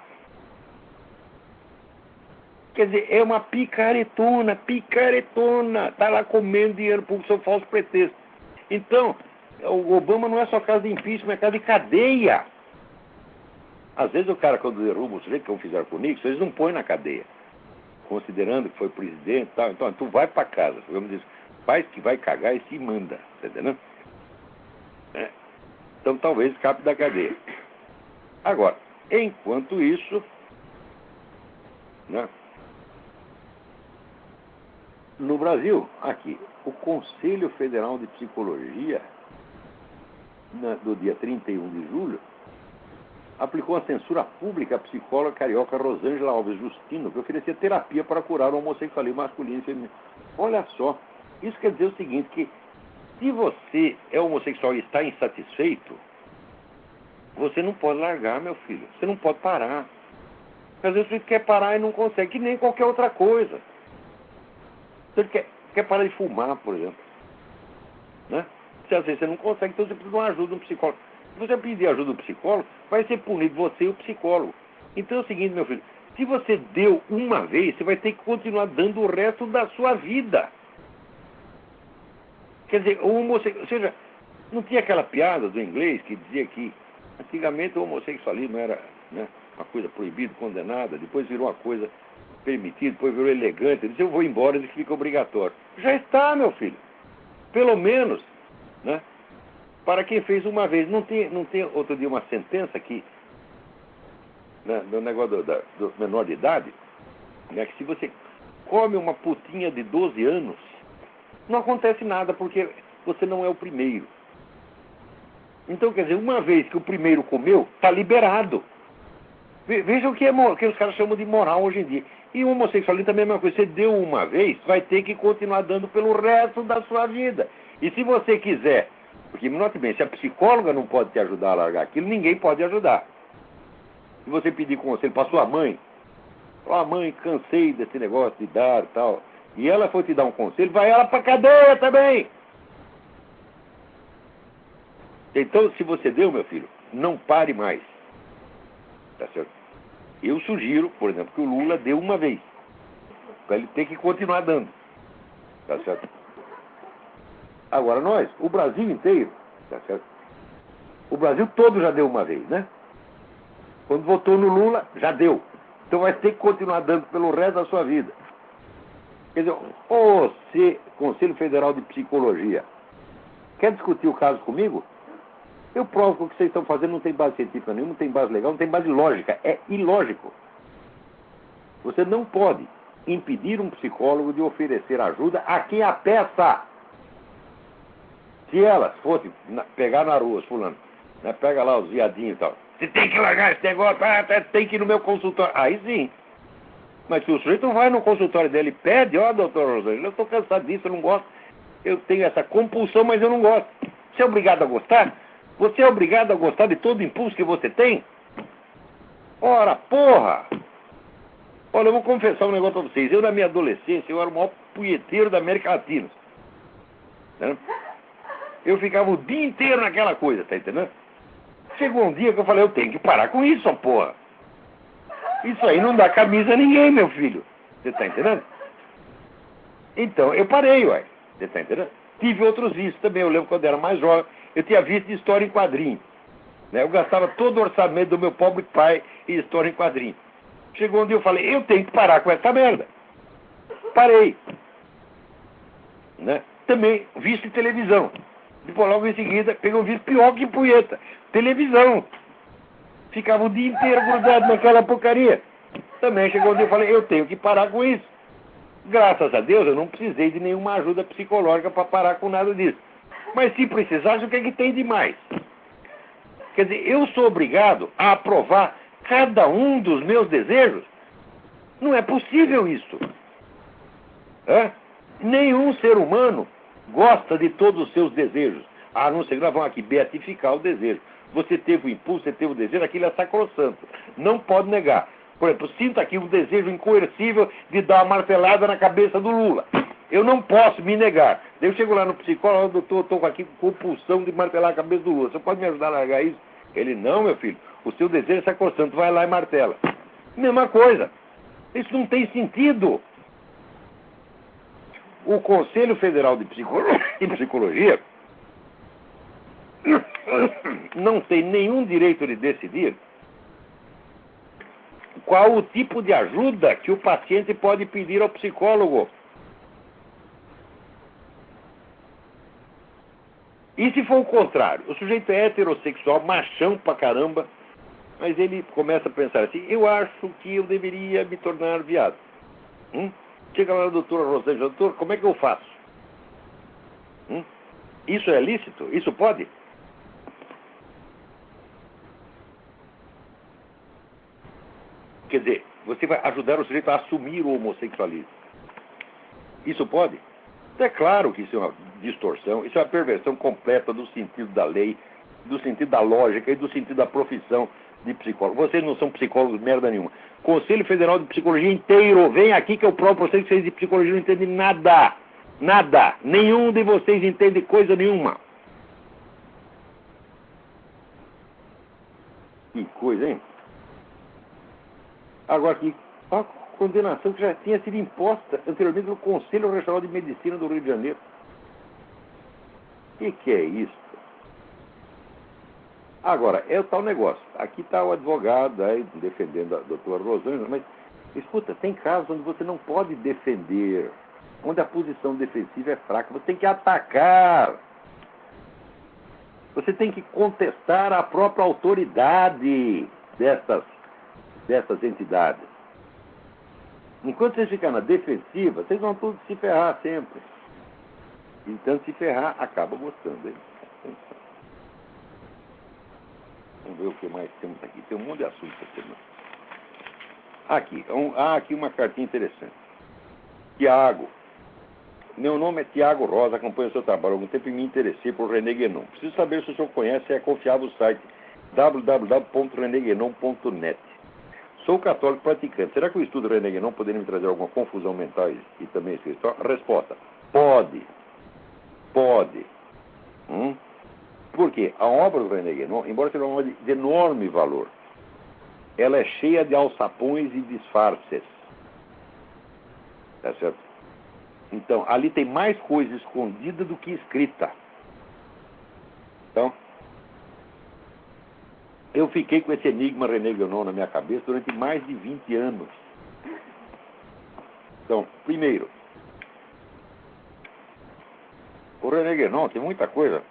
Quer dizer, é uma picaretona, picaretona. Tá lá comendo dinheiro público sob falso pretexto. Então, o Obama não é só caso de impeachment, é caso de cadeia. Às vezes o cara, quando derruba o sujeito, como fizeram com o Nixon, eles não põem na cadeia. Considerando que foi presidente e tal. Então, tu vai pra casa. Vamos dizer, faz que vai cagar e se manda. Tá entendendo? É. Então, talvez escape da cadeia. Agora, enquanto isso, né? No Brasil, aqui, o Conselho Federal de Psicologia, na, do dia trinta e um de julho, aplicou a censura pública à psicóloga carioca Rosângela Alves Justino, que oferecia terapia para curar o homossexualismo masculino e feminino. Olha só, isso quer dizer o seguinte, que se você é homossexual e está insatisfeito, você não pode largar, meu filho. Você não pode parar. Porque às vezes você quer parar e não consegue, que nem qualquer outra coisa. Você quer, quer parar de fumar, por exemplo. Né? Se às vezes você não consegue, então você precisa de uma ajuda de um psicólogo. Se você pedir ajuda do psicólogo, vai ser punido você e o psicólogo. Então é o seguinte, meu filho, se você deu uma vez, você vai ter que continuar dando o resto da sua vida. Quer dizer, o homossexual, ou seja, não tinha aquela piada do inglês que dizia que antigamente o homossexualismo era, né, uma coisa proibida, condenada, depois virou uma coisa permitida, depois virou elegante. Ele disse, eu vou embora, ele fica obrigatório. Já está, meu filho. Pelo menos, né? Para quem fez uma vez. Não tem, não tem outro dia uma sentença aqui, né, no negócio do, da, do menor de idade, né, que se você come uma putinha de doze anos, não acontece nada, porque você não é o primeiro. Então, quer dizer, uma vez que o primeiro comeu, está liberado. Veja o que, é, que os caras chamam de moral hoje em dia. E o homossexualismo também é a mesma coisa. Você deu uma vez, vai ter que continuar dando pelo resto da sua vida. E se você quiser, porque, note bem, se a psicóloga não pode te ajudar a largar aquilo, ninguém pode ajudar. Se você pedir conselho para sua mãe, ó, mãe, cansei desse negócio de dar e tal, e ela for te dar um conselho, vai ela para cadeia também. Então, se você deu, meu filho, não pare mais. Tá certo? Eu sugiro, por exemplo, que o Lula dê uma vez. Para ele ter que continuar dando. Tá certo? Agora nós, o Brasil inteiro, tá certo? O Brasil todo já deu uma vez, né? Quando votou no Lula, já deu. Então vai ter que continuar dando pelo resto da sua vida. Quer dizer, o Conselho Federal de Psicologia quer discutir o caso comigo? Eu provo que o que vocês estão fazendo não tem base científica nenhuma, não tem base legal, não tem base lógica. É ilógico. Você não pode impedir um psicólogo de oferecer ajuda a quem a peça. Se elas fossem na, pegar na rua, fulano, né, pega lá os viadinhos e tal, você tem que largar esse negócio, ah, tem que ir no meu consultório. Aí sim. Mas se o sujeito vai no consultório dele e pede, ó, doutor Rosângela, eu estou cansado disso, eu não gosto. Eu tenho essa compulsão, mas eu não gosto. Você é obrigado a gostar? Você é obrigado a gostar de todo impulso que você tem? Ora, porra! Olha, eu vou confessar um negócio pra vocês. Eu, na minha adolescência, eu era o maior punheteiro da América Latina. Né? Eu ficava o dia inteiro naquela coisa, tá entendendo? Chegou um dia que eu falei, eu tenho que parar com isso, ó, porra. Isso aí não dá camisa a ninguém, meu filho. Você tá entendendo? Então, eu parei, ué. Você tá entendendo? Tive outros vícios também. Eu lembro quando eu era mais jovem, eu tinha visto de história em quadrinho. Né? Eu gastava todo o orçamento do meu pobre pai em história em quadrinho. Chegou um dia eu falei, eu tenho que parar com essa merda. Parei. Né? Também, vício de televisão. Depois logo em seguida, peguei um vício pior que punheta. Televisão. Ficava o dia inteiro grudado naquela porcaria. Também chegou um dia eu falei, eu tenho que parar com isso. Graças a Deus eu não precisei de nenhuma ajuda psicológica para parar com nada disso. Mas se precisasse, o que é que tem de mais? Quer dizer, eu sou obrigado a aprovar cada um dos meus desejos? Não é possível isso. É? Nenhum ser humano gosta de todos os seus desejos. A não ser que nós vamos aqui beatificar o desejo. Você teve o impulso, você teve o desejo, aquilo é sacrossanto. Não pode negar. Por exemplo, sinto aqui um desejo incoercível de dar uma martelada na cabeça do Lula. Eu não posso me negar. Daí eu chego lá no psicólogo, doutor, eu estou aqui com compulsão de martelar a cabeça do Lula. Você pode me ajudar a largar isso? Ele, não, meu filho. O seu desejo é sacrossanto, vai lá e martela. Mesma coisa. Isso não tem sentido. O Conselho Federal de Psicolo- de Psicologia não tem nenhum direito de decidir qual o tipo de ajuda que o paciente pode pedir ao psicólogo. E se for o contrário? O sujeito é heterossexual, machão pra caramba, mas ele começa a pensar assim, eu acho que eu deveria me tornar viado. Hum? Chega lá a doutora Rosângela, doutor, como é que eu faço? Hum? Isso é lícito? Isso pode? Quer dizer, você vai ajudar o sujeito a assumir o homossexualismo. Isso pode? É claro que isso é uma distorção, isso é uma perversão completa do sentido da lei, do sentido da lógica e do sentido da profissão de psicólogo. Vocês não são psicólogos merda nenhuma. Conselho Federal de Psicologia inteiro, vem aqui que eu provo para vocês que vocês de psicologia não entendem nada. Nada. Nenhum de vocês entende coisa nenhuma. Que coisa, hein? Agora aqui, a condenação que já tinha sido imposta anteriormente no Conselho Regional de Medicina do Rio de Janeiro. O que, que é isso? Agora, é o tal negócio. Aqui está o advogado aí defendendo a doutora Rosângela, mas, escuta, tem casos onde você não pode defender, onde a posição defensiva é fraca, você tem que atacar. Você tem que contestar a própria autoridade dessas, dessas entidades. Enquanto vocês ficarem na defensiva, vocês vão todos se ferrar sempre. Então, se ferrar, acaba gostando. Hein? Vamos ver o que mais temos aqui. Tem um monte de assuntos aqui. Aqui, um, há aqui uma cartinha interessante. Tiago. Meu nome é Tiago Rosa, acompanho o seu trabalho há algum tempo e me interessei por René Guénon. Preciso saber se o senhor conhece e é confiável o site w w w ponto rené guénon ponto net. Sou católico praticante. Será que o estudo René Guénon poderia me trazer alguma confusão mental e, e também espiritual? Resposta. Pode. Pode. Hum? Porque a obra do René Guénon, embora seja uma obra de, de enorme valor, ela é cheia de alçapões e disfarces. Tá certo? Então, ali tem mais coisa escondida do que escrita. Então, eu fiquei com esse enigma René Guénon na minha cabeça durante mais de vinte anos. Então, primeiro, o René Guénon tem muita coisa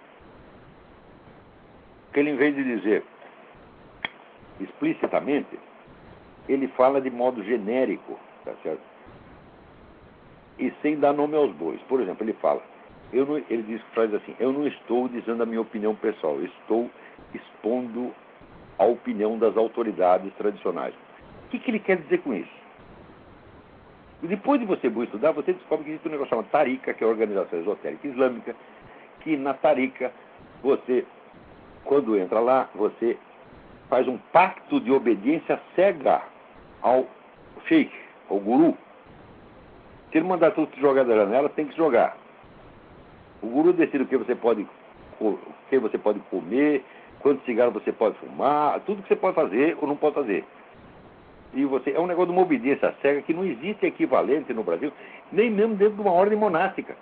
que ele, em vez de dizer explicitamente, ele fala de modo genérico, tá certo? E sem dar nome aos bois. Por exemplo, ele fala, eu não, ele diz, faz assim, eu não estou dizendo a minha opinião pessoal, eu estou expondo a opinião das autoridades tradicionais. O que, que ele quer dizer com isso? E depois de você estudar, você descobre que existe um negócio chamado Tarika, que é a organização esotérica islâmica, que na Tarika, você, quando entra lá, você faz um pacto de obediência cega ao sheikh, ao guru. Se ele mandar tudo jogar da janela, tem que jogar. O guru decide o que você pode, o que você pode comer, quantos cigarros você pode fumar, tudo que você pode fazer ou não pode fazer. E você, é um negócio de uma obediência cega que não existe equivalente no Brasil, nem mesmo dentro de uma ordem monástica.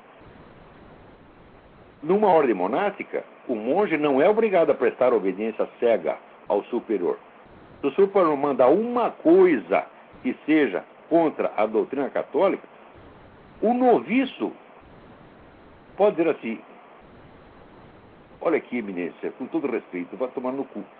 Numa ordem monástica, o monge não é obrigado a prestar obediência cega ao superior. Se o superior mandar uma coisa que seja contra a doutrina católica, o noviço pode dizer assim, olha aqui, eminência, com todo respeito, vai tomar no cu.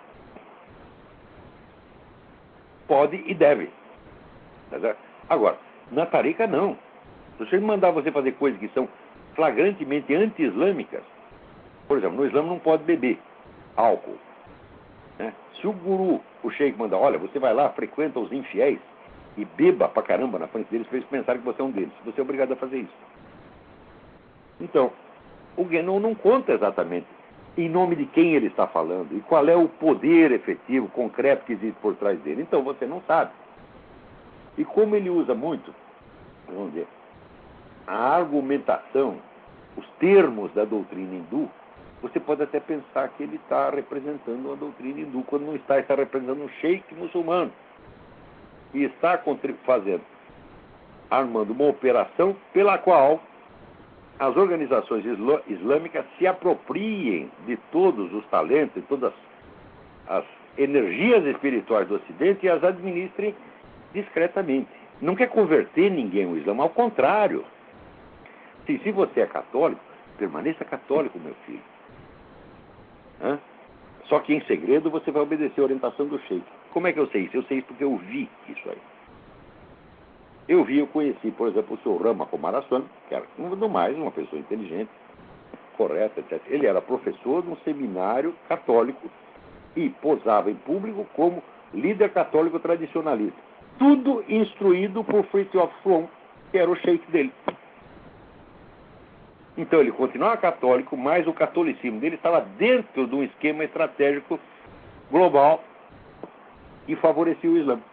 Pode e deve. Agora, na Tarika não. Se você mandar você fazer coisas que são flagrantemente anti-islâmicas, por exemplo, no Islã não pode beber álcool. Né? Se o guru, o sheik, manda, olha, você vai lá, frequenta os infiéis e beba pra caramba na frente deles para eles pensarem que você é um deles. Você é obrigado a fazer isso. Então, o Guénon não conta exatamente em nome de quem ele está falando e qual é o poder efetivo, concreto que existe por trás dele. Então, você não sabe. E como ele usa muito, vamos dizer, a argumentação, os termos da doutrina hindu, você pode até pensar que ele está representando a doutrina hindu, quando não está, está representando um sheik muçulmano. E está fazendo, armando uma operação pela qual as organizações islâmicas se apropriem de todos os talentos, de todas as energias espirituais do Ocidente e as administrem discretamente. Não quer converter ninguém ao Islã, ao contrário. Se, se você é católico, permaneça católico, meu filho. Hã? Só que em segredo você vai obedecer a orientação do sheik. Como é que eu sei isso? Eu sei isso porque eu vi isso aí. Eu vi, eu conheci, por exemplo, o senhor Rama Kumaraswamy, que era, no mais, uma pessoa inteligente, correta, etcétera. Ele era professor de um seminário católico e posava em público como líder católico tradicionalista. Tudo instruído por Fritjof Sloan, que era o sheik dele. Então ele continuava católico, mas o catolicismo dele estava dentro de um esquema estratégico global e favorecia o Islã.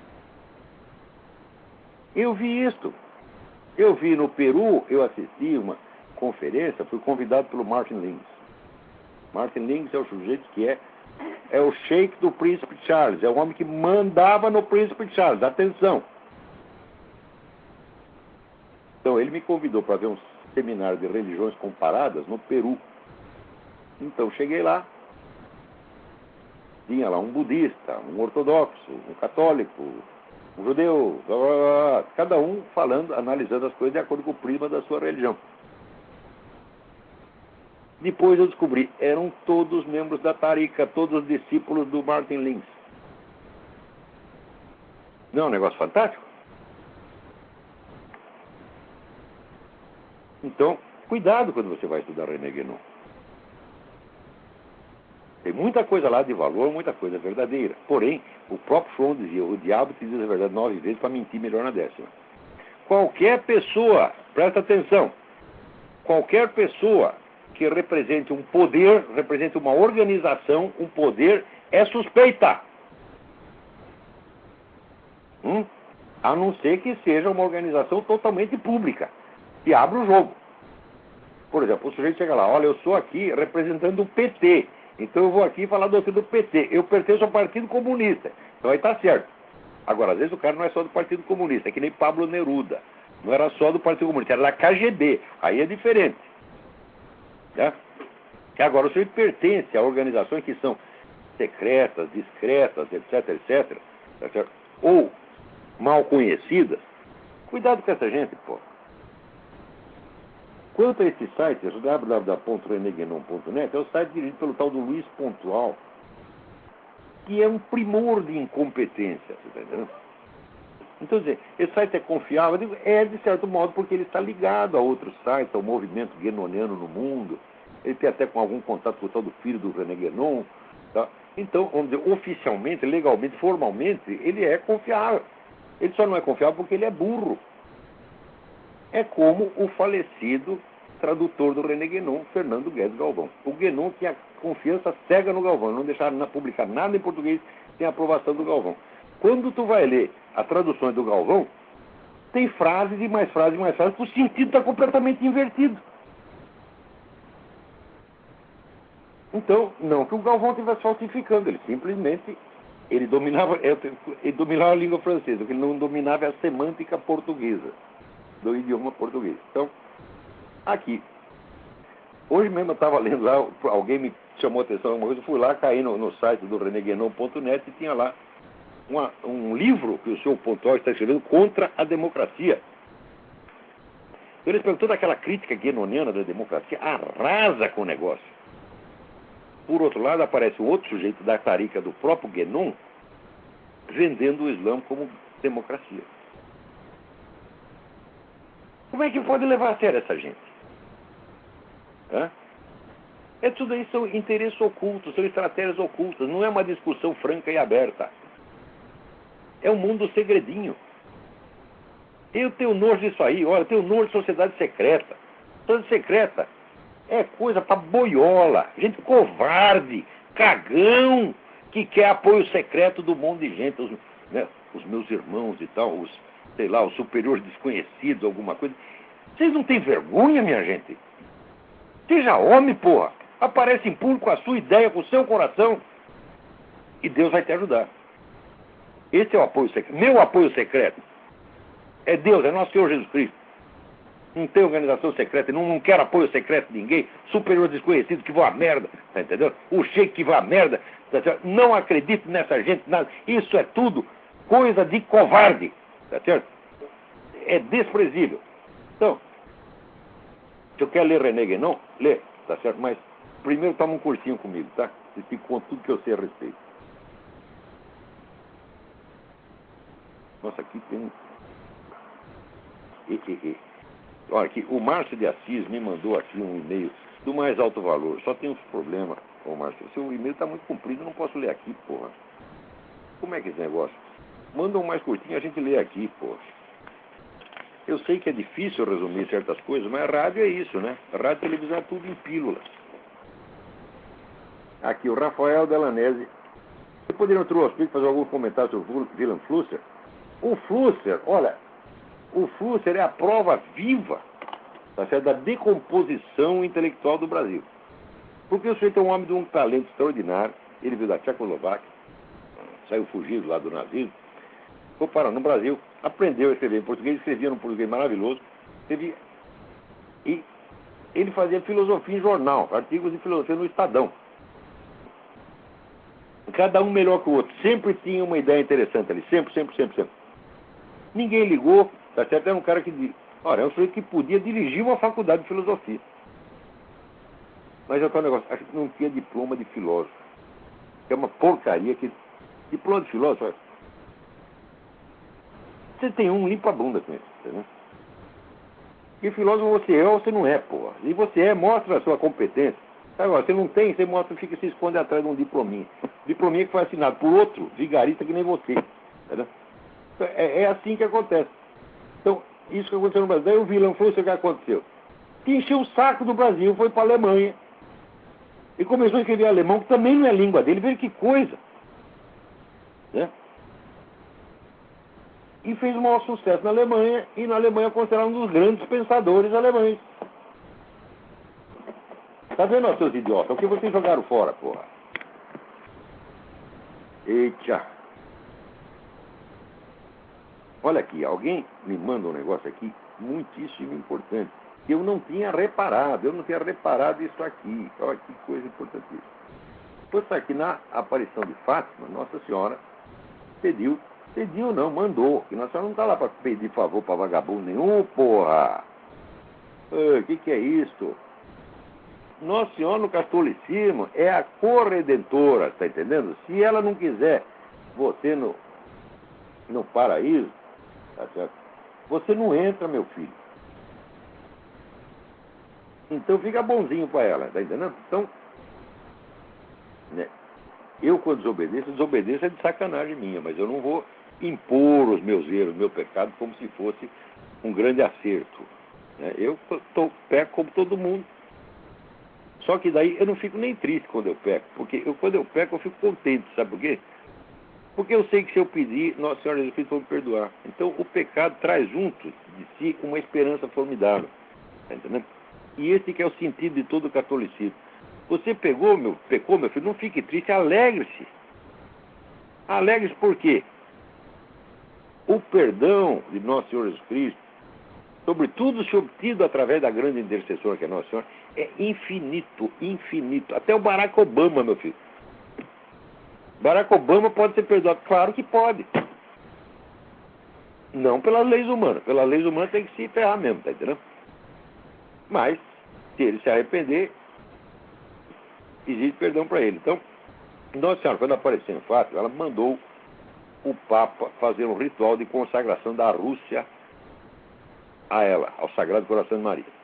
Eu vi isso. Eu vi no Peru, eu assisti uma conferência, fui convidado pelo Martin Lins. Martin Lins é o sujeito que é, é o sheik do príncipe Charles, é o homem que mandava no príncipe Charles. Atenção! Então ele me convidou para ver um seminário de religiões comparadas no Peru. Então cheguei lá Tinha lá um budista, um ortodoxo, um católico, um judeu, blá, blá, blá, cada um falando, analisando as coisas de acordo com o prisma da sua religião. Depois eu descobri, eram todos membros da Tariqa, todos discípulos do Martin Lins. Não é um negócio fantástico? Então, cuidado quando você vai estudar René Guénon. Tem muita coisa lá de valor, muita coisa verdadeira. Porém, o próprio João dizia, o diabo te diz a verdade nove vezes para mentir melhor na décima. Qualquer pessoa, presta atenção, qualquer pessoa que represente um poder, represente uma organização, um poder, é suspeita. Hum? A não ser que seja uma organização totalmente pública, que abre o jogo. Por exemplo, o sujeito chega lá, olha, eu sou aqui representando o P T, então eu vou aqui falar do do P T, eu pertenço ao Partido Comunista, então aí tá certo. Agora, às vezes o cara não é só do Partido Comunista, é que nem Pablo Neruda, não era só do Partido Comunista, era da K G B, aí é diferente. Né? Que agora o sujeito pertence a organizações que são secretas, discretas, etc, etc, etc, ou mal conhecidas. Cuidado com essa gente, pô. Quanto a esse site, o w w w ponto rené guénon ponto net, é o site dirigido pelo tal do Luiz Pontual, que é um primor de incompetência, você está entendendo? Então, dizer, esse site é confiável? Eu digo, é, de certo modo, porque ele está ligado a outros sites, ao movimento guénoniano no mundo, ele tem até com algum contato com o tal do filho do René Guénon, tá? Então, vamos dizer, oficialmente, legalmente, formalmente, ele é confiável. Ele só não é confiável porque ele é burro. É como o falecido tradutor do René Guénon, Fernando Guedes Galvão. O Guénon tinha confiança cega no Galvão, não deixava publicar nada em português sem a aprovação do Galvão. Quando tu vai ler as traduções do Galvão, tem frases e mais frases e mais frases, o sentido está completamente invertido. Então, não que o Galvão estivesse falsificando, ele simplesmente ele dominava, ele dominava a língua francesa, o que ele não dominava é a semântica portuguesa, do idioma português. Então, aqui, hoje mesmo eu estava lendo lá, alguém me chamou a atenção, uma vez eu fui lá, caí no, no site do rené guénon ponto net e tinha lá uma, um livro que o senhor Pontual está escrevendo contra a democracia. Eles pegam toda aquela crítica guénoniana da democracia, arrasa com o negócio. Por outro lado, aparece um outro sujeito da Tariqa do próprio Guénon vendendo o Islã como democracia. Como é que pode levar a sério essa gente? Hã? É tudo isso são interesses ocultos, são estratégias ocultas, não é uma discussão franca e aberta. É um mundo segredinho. Eu tenho nojo disso aí, olha, eu tenho nojo de sociedade secreta. Sociedade secreta é coisa para boiola, gente covarde, cagão, que quer apoio secreto do monte de gente, os, né, os meus irmãos e tal, os, sei lá, os superiores desconhecidos, alguma coisa. Vocês não têm vergonha, minha gente? Seja homem, porra. Aparece em público com a sua ideia, com o seu coração, e Deus vai te ajudar. Esse é o apoio secreto. Meu apoio secreto é Deus, é nosso Senhor Jesus Cristo. Não tem organização secreta, não, não quero apoio secreto de ninguém, superior desconhecido que vão à merda, tá entendendo? O sheik que vai à merda, tá certo? Não acredito nessa gente, nada. Isso é tudo coisa de covarde, tá certo? É desprezível. Então, se eu quero ler René Guénon, lê, tá certo? Mas primeiro toma um cursinho comigo, tá? E te conto tudo que eu sei a respeito. Nossa, aqui tem... E, e, e. Olha, aqui, o Márcio de Assis me mandou aqui um e-mail do mais alto valor. Só tem uns problemas, ô Márcio. Seu e-mail está muito comprido, eu não posso ler aqui, porra. Como é que é esse negócio? Manda um mais curtinho, a gente lê aqui, porra. Eu sei que é difícil resumir certas coisas, mas rádio é isso, né? Rádio e televisão é tudo em pílulas. Aqui, o Rafael Delanese. Você poderia, Truospic, fazer algum comentário sobre o Willem Flusser? O Flusser, olha... O Flusser é a prova viva, tá certo, da decomposição intelectual do Brasil. Porque o sujeito é um homem de um talento extraordinário. Ele veio da Tchecoslováquia, saiu fugido lá do nazismo, foi parar no Brasil, aprendeu a escrever em português, escrevia num português maravilhoso, escrevia, e ele fazia filosofia em jornal, artigos de filosofia no Estadão. cada um melhor que o outro. Sempre tinha uma ideia interessante ali. Sempre, sempre, sempre, sempre. Ninguém ligou. Tá certo? Era um cara que... Olha, é um sujeito que podia dirigir uma faculdade de filosofia. Mas é um negócio. A gente não tinha diploma de filósofo. Que é uma porcaria que... Diploma de filósofo... Olha, você tem um, limpa a bunda com isso. Entendeu? Que filósofo você é ou você não é, porra. E você é, mostra a sua competência. Agora, você não tem, você mostra, fica se esconde atrás de um diplominha. Diplominha que foi assinado por outro vigarista que nem você. Entendeu? É, é assim que acontece. Então, isso que aconteceu no Brasil. Daí o vilão foi o que aconteceu. Que encheu o saco do Brasil, foi para a Alemanha. E começou a escrever alemão, que também não é língua dele. Veja que coisa. Né? E fez um maior sucesso na Alemanha, e na Alemanha é considerado um dos grandes pensadores alemães. Tá vendo, ó, seus idiotas? O que vocês jogaram fora, porra? Eita. Olha aqui, alguém me manda um negócio aqui muitíssimo importante, que eu não tinha reparado, eu não tinha reparado isso aqui. Olha que coisa importantíssima. Pois tá aqui na aparição de Fátima, Nossa Senhora pediu, pediu não, mandou, que Nossa Senhora não está lá para pedir favor para vagabundo nenhum, porra. O que que é isso? Nossa Senhora no catolicismo é a corredentora, tá entendendo? Se ela não quiser você no, no paraíso, tá certo? Você não entra, meu filho. Então fica bonzinho para ela, tá entendendo? Então, né, eu quando desobedeço, desobedeço é de sacanagem minha, mas eu não vou impor os meus erros, meu pecado, como se fosse um grande acerto. Né? Eu tô, peco como todo mundo. Só que daí eu não fico nem triste quando eu peco, porque eu, quando eu peco eu fico contente, sabe por quê? Porque eu sei que se eu pedir, Nossa Senhora Jesus Cristo vai me perdoar. Então o pecado traz junto de si uma esperança formidável, tá entendendo? E esse que é o sentido de todo o catolicismo. Você pegou, meu, pecou, meu filho, não fique triste, alegre-se. Alegre-se por quê? O perdão de Nosso Senhor Jesus Cristo, sobretudo se obtido através da grande intercessora que é Nossa Senhora, é infinito, infinito. Até o Barack Obama, meu filho. Barack Obama pode ser perdoado? Claro que pode. Não pelas leis humanas. Pelas leis humanas tem que se ferrar mesmo, tá entendendo? Mas, se ele se arrepender, existe perdão para ele. Então, Nossa Senhora, quando apareceu em Fátima, ela mandou o Papa fazer um ritual de consagração da Rússia a ela, ao Sagrado Coração de Maria.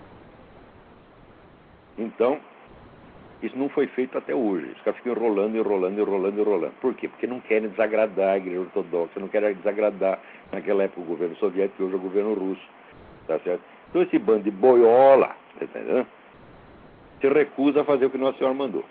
Então, isso não foi feito até hoje. Os caras ficam enrolando, enrolando, enrolando, enrolando. Por quê? Porque não querem desagradar a Igreja Ortodoxa, não querem desagradar, naquela época, o governo soviético, hoje é o governo russo. Tá certo? Então, esse bando de boiola, tá entendendo? Se recusa a fazer o que Nossa Senhora mandou.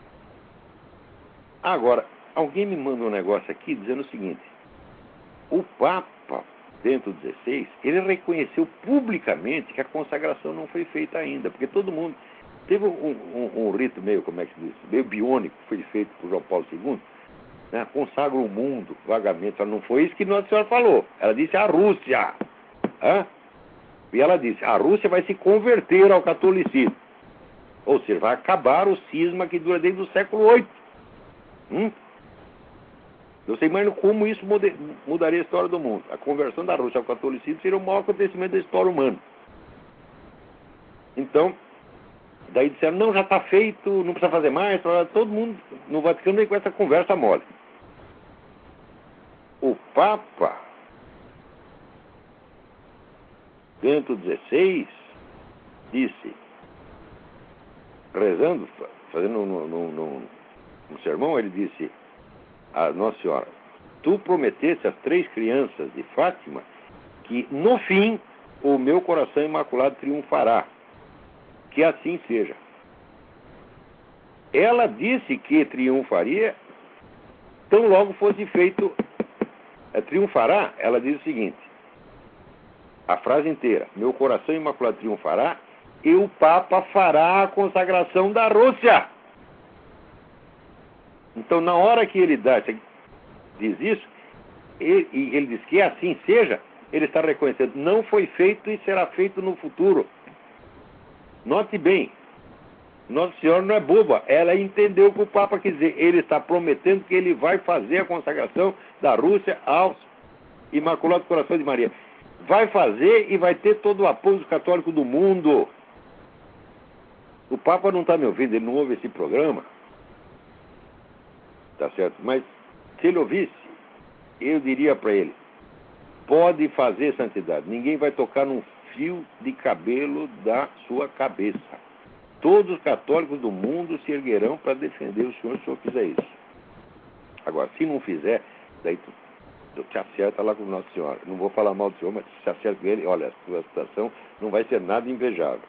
Agora, alguém me manda um negócio aqui dizendo o seguinte: o Papa Bento dezesseis, ele reconheceu publicamente que a consagração não foi feita ainda, porque todo mundo teve um, um, um rito meio, como é que se diz, meio biônico, que foi feito por João Paulo segundo, né? Consagra o mundo vagamente. Não foi isso que Nossa Senhora falou. Ela disse a Rússia. Hã? E ela disse, a Rússia vai se converter ao catolicismo. Ou seja, vai acabar o cisma que dura desde o século oito. Hum? Você imagina como isso mudaria a história do mundo. A conversão da Rússia ao catolicismo seria o maior acontecimento da história humana. Então, daí disseram, não, já está feito, não precisa fazer mais. Todo mundo no Vaticano vem com essa conversa mole. O Papa Bento dezesseis disse, rezando, fazendo um, um, um, um sermão, ele disse a Nossa Senhora, tu prometeste às três crianças de Fátima que no fim o meu coração imaculado triunfará. Que assim seja. Ela disse que triunfaria tão logo fosse feito. É, triunfará, ela diz o seguinte, a frase inteira, meu coração imaculado triunfará e o Papa fará a consagração da Rússia. Então, na hora que ele dá, diz isso, ele, e ele diz que assim seja, ele está reconhecendo, não foi feito e será feito no futuro. Note bem, Nossa Senhora não é boba, ela entendeu o que o Papa quis dizer. Ele está prometendo que ele vai fazer a consagração da Rússia aos Imaculado Coração de Maria. Vai fazer e vai ter todo o apoio dos católicos do mundo. O Papa não está me ouvindo, ele não ouve esse programa. Tá certo? Mas se ele ouvisse, eu diria para ele, pode fazer santidade. Ninguém vai tocar num fio de cabelo da sua cabeça. Todos os católicos do mundo se erguerão para defender o senhor se o senhor fizer isso. Agora, se não fizer, daí tu, tu te acerta lá com Nossa Senhora. Não vou falar mal do senhor, mas se acerta com ele, olha, a sua situação não vai ser nada invejável.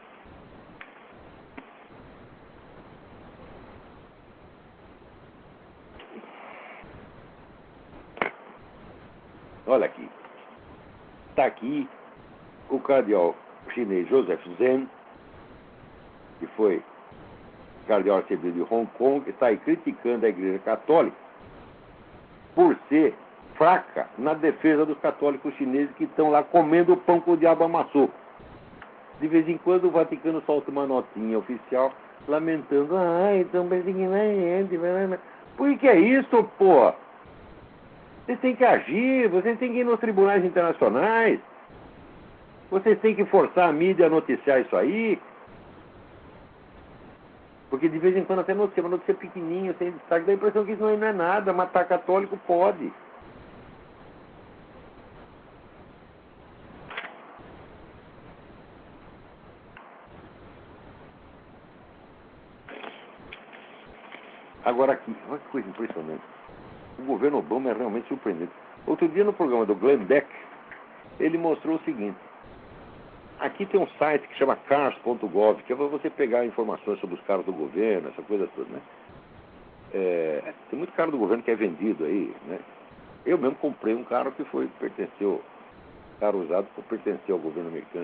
Olha aqui. Está aqui o cardeal chinês Joseph Zen, que foi cardeal arcebispo de Hong Kong, que está aí criticando a Igreja Católica por ser fraca na defesa dos católicos chineses que estão lá comendo o pão que o diabo amassou. De vez em quando o Vaticano solta uma notinha oficial lamentando, ai, estão perseguindo a gente. Por que é isso, pô? Vocês têm que agir, vocês têm que ir nos tribunais internacionais, vocês têm que forçar a mídia a noticiar isso aí. Porque de vez em quando até notícia, uma notícia pequenininha, sem destaque, dá a impressão que isso não é nada, matar católico pode. Agora aqui, olha que coisa impressionante. O governo Obama é realmente surpreendente. Outro dia no programa do Glenn Beck, ele mostrou o seguinte. Aqui tem um site que chama cars ponto gov, que é para você pegar informações sobre os carros do governo, essa coisa toda, né? É, tem muito carro do governo que é vendido aí, né? Eu mesmo comprei um carro que foi, pertenceu, carro usado que pertenceu ao governo americano.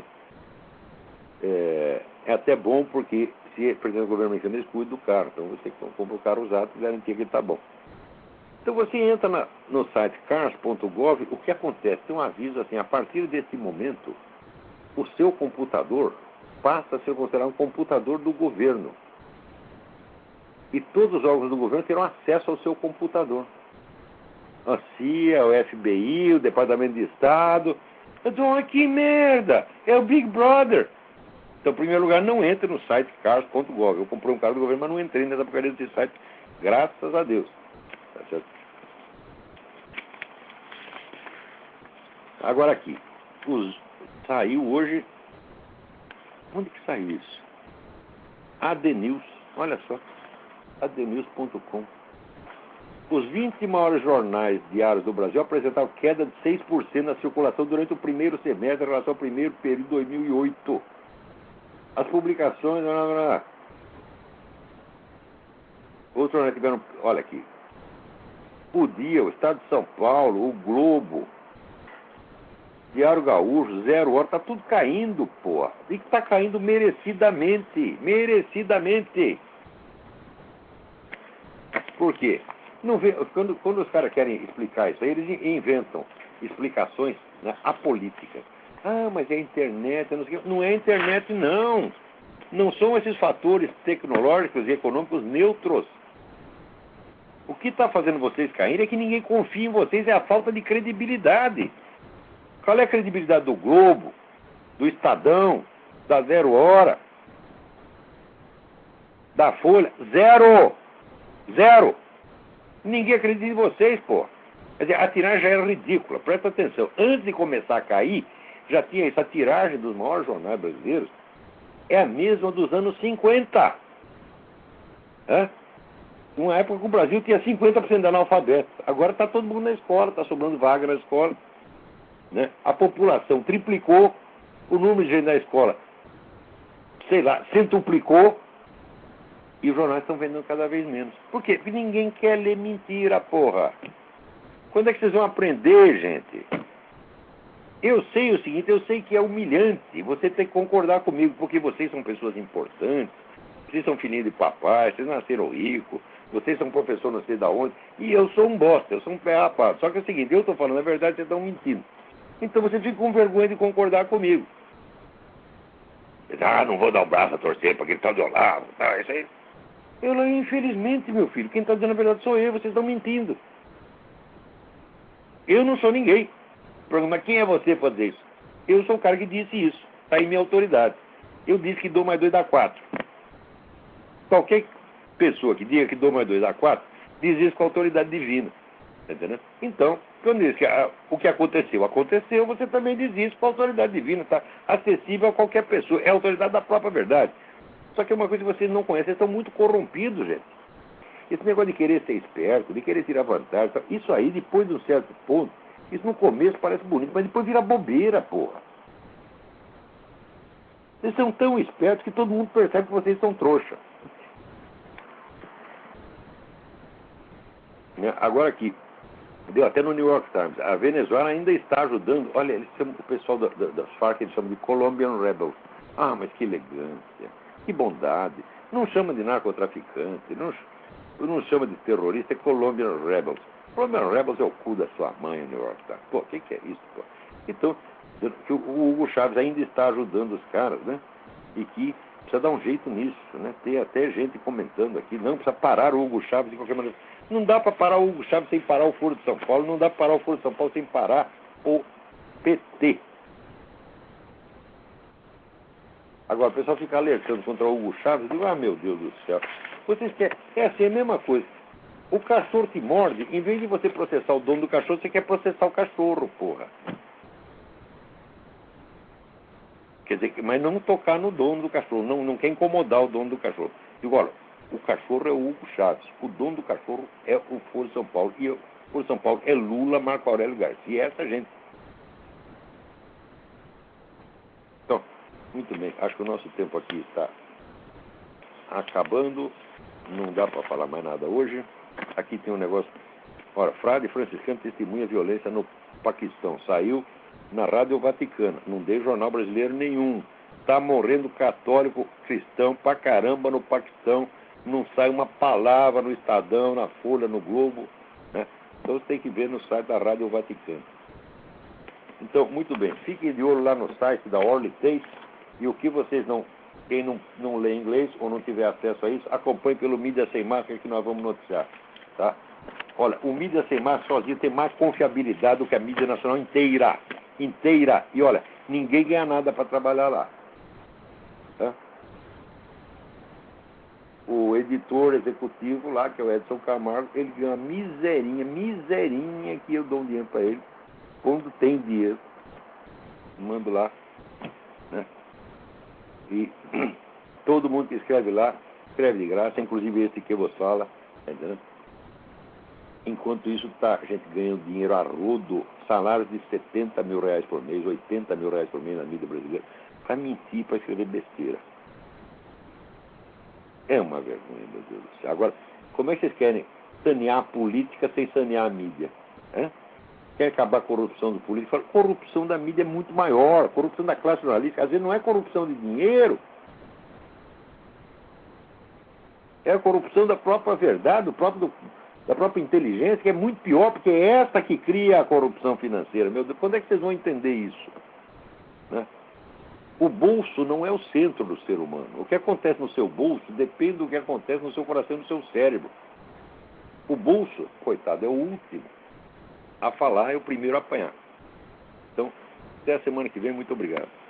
É, é até bom porque se pertence ao governo americano, eles cuidam do carro. Então você compra o carro usado e garantia que ele está bom. Então você entra na, no site cars ponto gov, o que acontece? Tem um aviso assim, a partir desse momento, o seu computador passa a ser considerado um computador do governo. E todos os órgãos do governo terão acesso ao seu computador. A C I A, o F B I, o Departamento de Estado. Então, que merda! É o Big Brother! Então, em primeiro lugar, não entre no site cars ponto gov. Eu comprei um carro do governo, mas não entrei nessa porcaria desse site. Graças a Deus. Tá certo? Agora aqui. Os... Saiu hoje... Onde que saiu isso? A D News. Olha só. A D News ponto com. Os vinte maiores jornais diários do Brasil apresentaram queda de seis por cento na circulação durante o primeiro semestre em relação ao primeiro período de dois mil e oito. As publicações... Blá, blá, blá. Outros jornais tiveram... Olha aqui. O Dia, o Estado de São Paulo, o Globo... Diário Gaúcho, Zero Hora, tá tudo caindo, porra. E que tá caindo merecidamente. Merecidamente. Por quê? Não vê, quando, quando os caras querem explicar isso aí, eles inventam explicações, né, apolíticas. Ah, mas é a internet, não sei o quê. Não é a internet, não. Não são esses fatores tecnológicos e econômicos neutros. O que está fazendo vocês caírem é que ninguém confia em vocês, é a falta de credibilidade. Qual é a credibilidade do Globo, do Estadão, da Zero Hora, da Folha? Zero! Zero! Ninguém acredita em vocês, pô. Quer dizer, a tiragem já era ridícula. Presta atenção. Antes de começar a cair, já tinha isso. A tiragem dos maiores jornais brasileiros é a mesma dos anos cinquenta. Hã? Numa época que o Brasil tinha cinquenta por cento de analfabetos. Agora está todo mundo na escola, está sobrando vaga na escola. Né? A população triplicou, o número de gente na escola, sei lá, centuplicou, e os jornais estão vendendo cada vez menos. Por quê? Porque ninguém quer ler mentira, porra. Quando é que vocês vão aprender, gente? Eu sei o seguinte, eu sei que é humilhante você ter que concordar comigo, porque vocês são pessoas importantes, vocês são filhinhos de papai, vocês nasceram ricos, vocês são professor não sei da onde, e eu sou um bosta, eu sou um pé rapado. Só que é o seguinte, eu estou falando a verdade, vocês estão mentindo. Então você fica com vergonha de concordar comigo. Ah, não vou dar o braço a torcer para aquele tal de Olavo. Tá, isso aí. Eu, infelizmente, meu filho, quem está dizendo a verdade sou eu, vocês estão mentindo. Eu não sou ninguém. Mas quem é você para dizer isso? Eu sou o cara que disse isso. Está em minha autoridade. Eu disse que dois mais dois dá quatro. Qualquer pessoa que diga que dois mais dois dá quatro, diz isso com autoridade divina. Entendeu? Então, quando diz que ah, o que aconteceu, aconteceu, você também diz isso com autoridade divina. Está acessível a qualquer pessoa. É a autoridade da própria verdade. Só que é uma coisa que vocês não conhecem. Vocês estão muito corrompidos, gente. Esse negócio de querer ser esperto, de querer tirar vantagem, isso aí, depois de um certo ponto, isso no começo parece bonito, mas depois vira bobeira, porra. Vocês são tão espertos que todo mundo percebe que vocês são trouxa. Agora aqui, deu até no New York Times, a Venezuela ainda está ajudando, olha, eles chamam, o pessoal da, da, das Farc, eles chamam de Colombian Rebels. Ah, mas que elegância, que bondade. Não chama de narcotraficante, não, não chama de terrorista, é Colombian Rebels. Colombian Rebels é o cu da sua mãe, New York Times. Pô, o que, que é isso, pô? Então, que o Hugo Chávez ainda está ajudando os caras, né? E que precisa dar um jeito nisso, né? Tem até gente comentando aqui, não precisa parar o Hugo Chávez de qualquer maneira. Não dá para parar o Hugo Chávez sem parar o Foro de São Paulo, não dá para parar o Foro de São Paulo sem parar o P T. Agora, o pessoal fica alertando contra o Hugo Chávez, eu digo, ah, meu Deus do céu. Vocês querem, é assim, é a mesma coisa. O cachorro te morde, em vez de você processar o dono do cachorro, você quer processar o cachorro, porra. Quer dizer, mas não tocar no dono do cachorro, não, não quer incomodar o dono do cachorro. Digo, olha, o cachorro é o Hugo Chávez, o dono do cachorro é o Foro de São Paulo, e o Foro de São Paulo é Lula, Marco Aurélio Garcia, é essa gente. Então, muito bem, acho que o nosso tempo aqui está acabando, não dá para falar mais nada hoje. Aqui tem um negócio, ora, frade franciscano testemunha violência no Paquistão, saiu na Rádio Vaticana, não dei jornal brasileiro nenhum. Tá morrendo católico cristão pra caramba no Paquistão, não sai uma palavra no Estadão, na Folha, no Globo, né? Então você tem que ver no site da Rádio Vaticana. Então, muito bem, fiquem de olho lá no site da Orly Tate, e o que vocês não, quem não, não lê inglês ou não tiver acesso a isso, acompanhe pelo Mídia Sem Máscara que nós vamos noticiar, tá? Olha, o Mídia Sem Máscara sozinho tem mais confiabilidade do que a mídia nacional inteira. Inteira. E olha, ninguém ganha nada para trabalhar lá. Tá? O editor executivo lá, que é o Edson Camargo, ele ganha uma miserinha, miserinha que eu dou um dinheiro para ele. Quando tem dinheiro, mando lá. Né? E todo mundo que escreve lá, escreve de graça, inclusive esse que vos fala. Tá entendendo? Enquanto isso, tá, a gente ganha dinheiro a rodo, salários de setenta mil reais por mês, oitenta mil reais por mês na mídia brasileira, para mentir, para escrever besteira. É uma vergonha, meu Deus do céu. Agora, como é que vocês querem sanear a política sem sanear a mídia? É? Quer acabar a corrupção do político? A corrupção da mídia é muito maior, a corrupção da classe jornalística, às vezes não é corrupção de dinheiro, é a corrupção da própria verdade, do próprio... da própria inteligência, que é muito pior, porque é essa que cria a corrupção financeira. Meu Deus, quando é que vocês vão entender isso? Né? O bolso não é o centro do ser humano. O que acontece no seu bolso depende do que acontece no seu coração e no seu cérebro. O bolso, coitado, é o último a falar, é o primeiro a apanhar. Então, até a semana que vem, muito obrigado.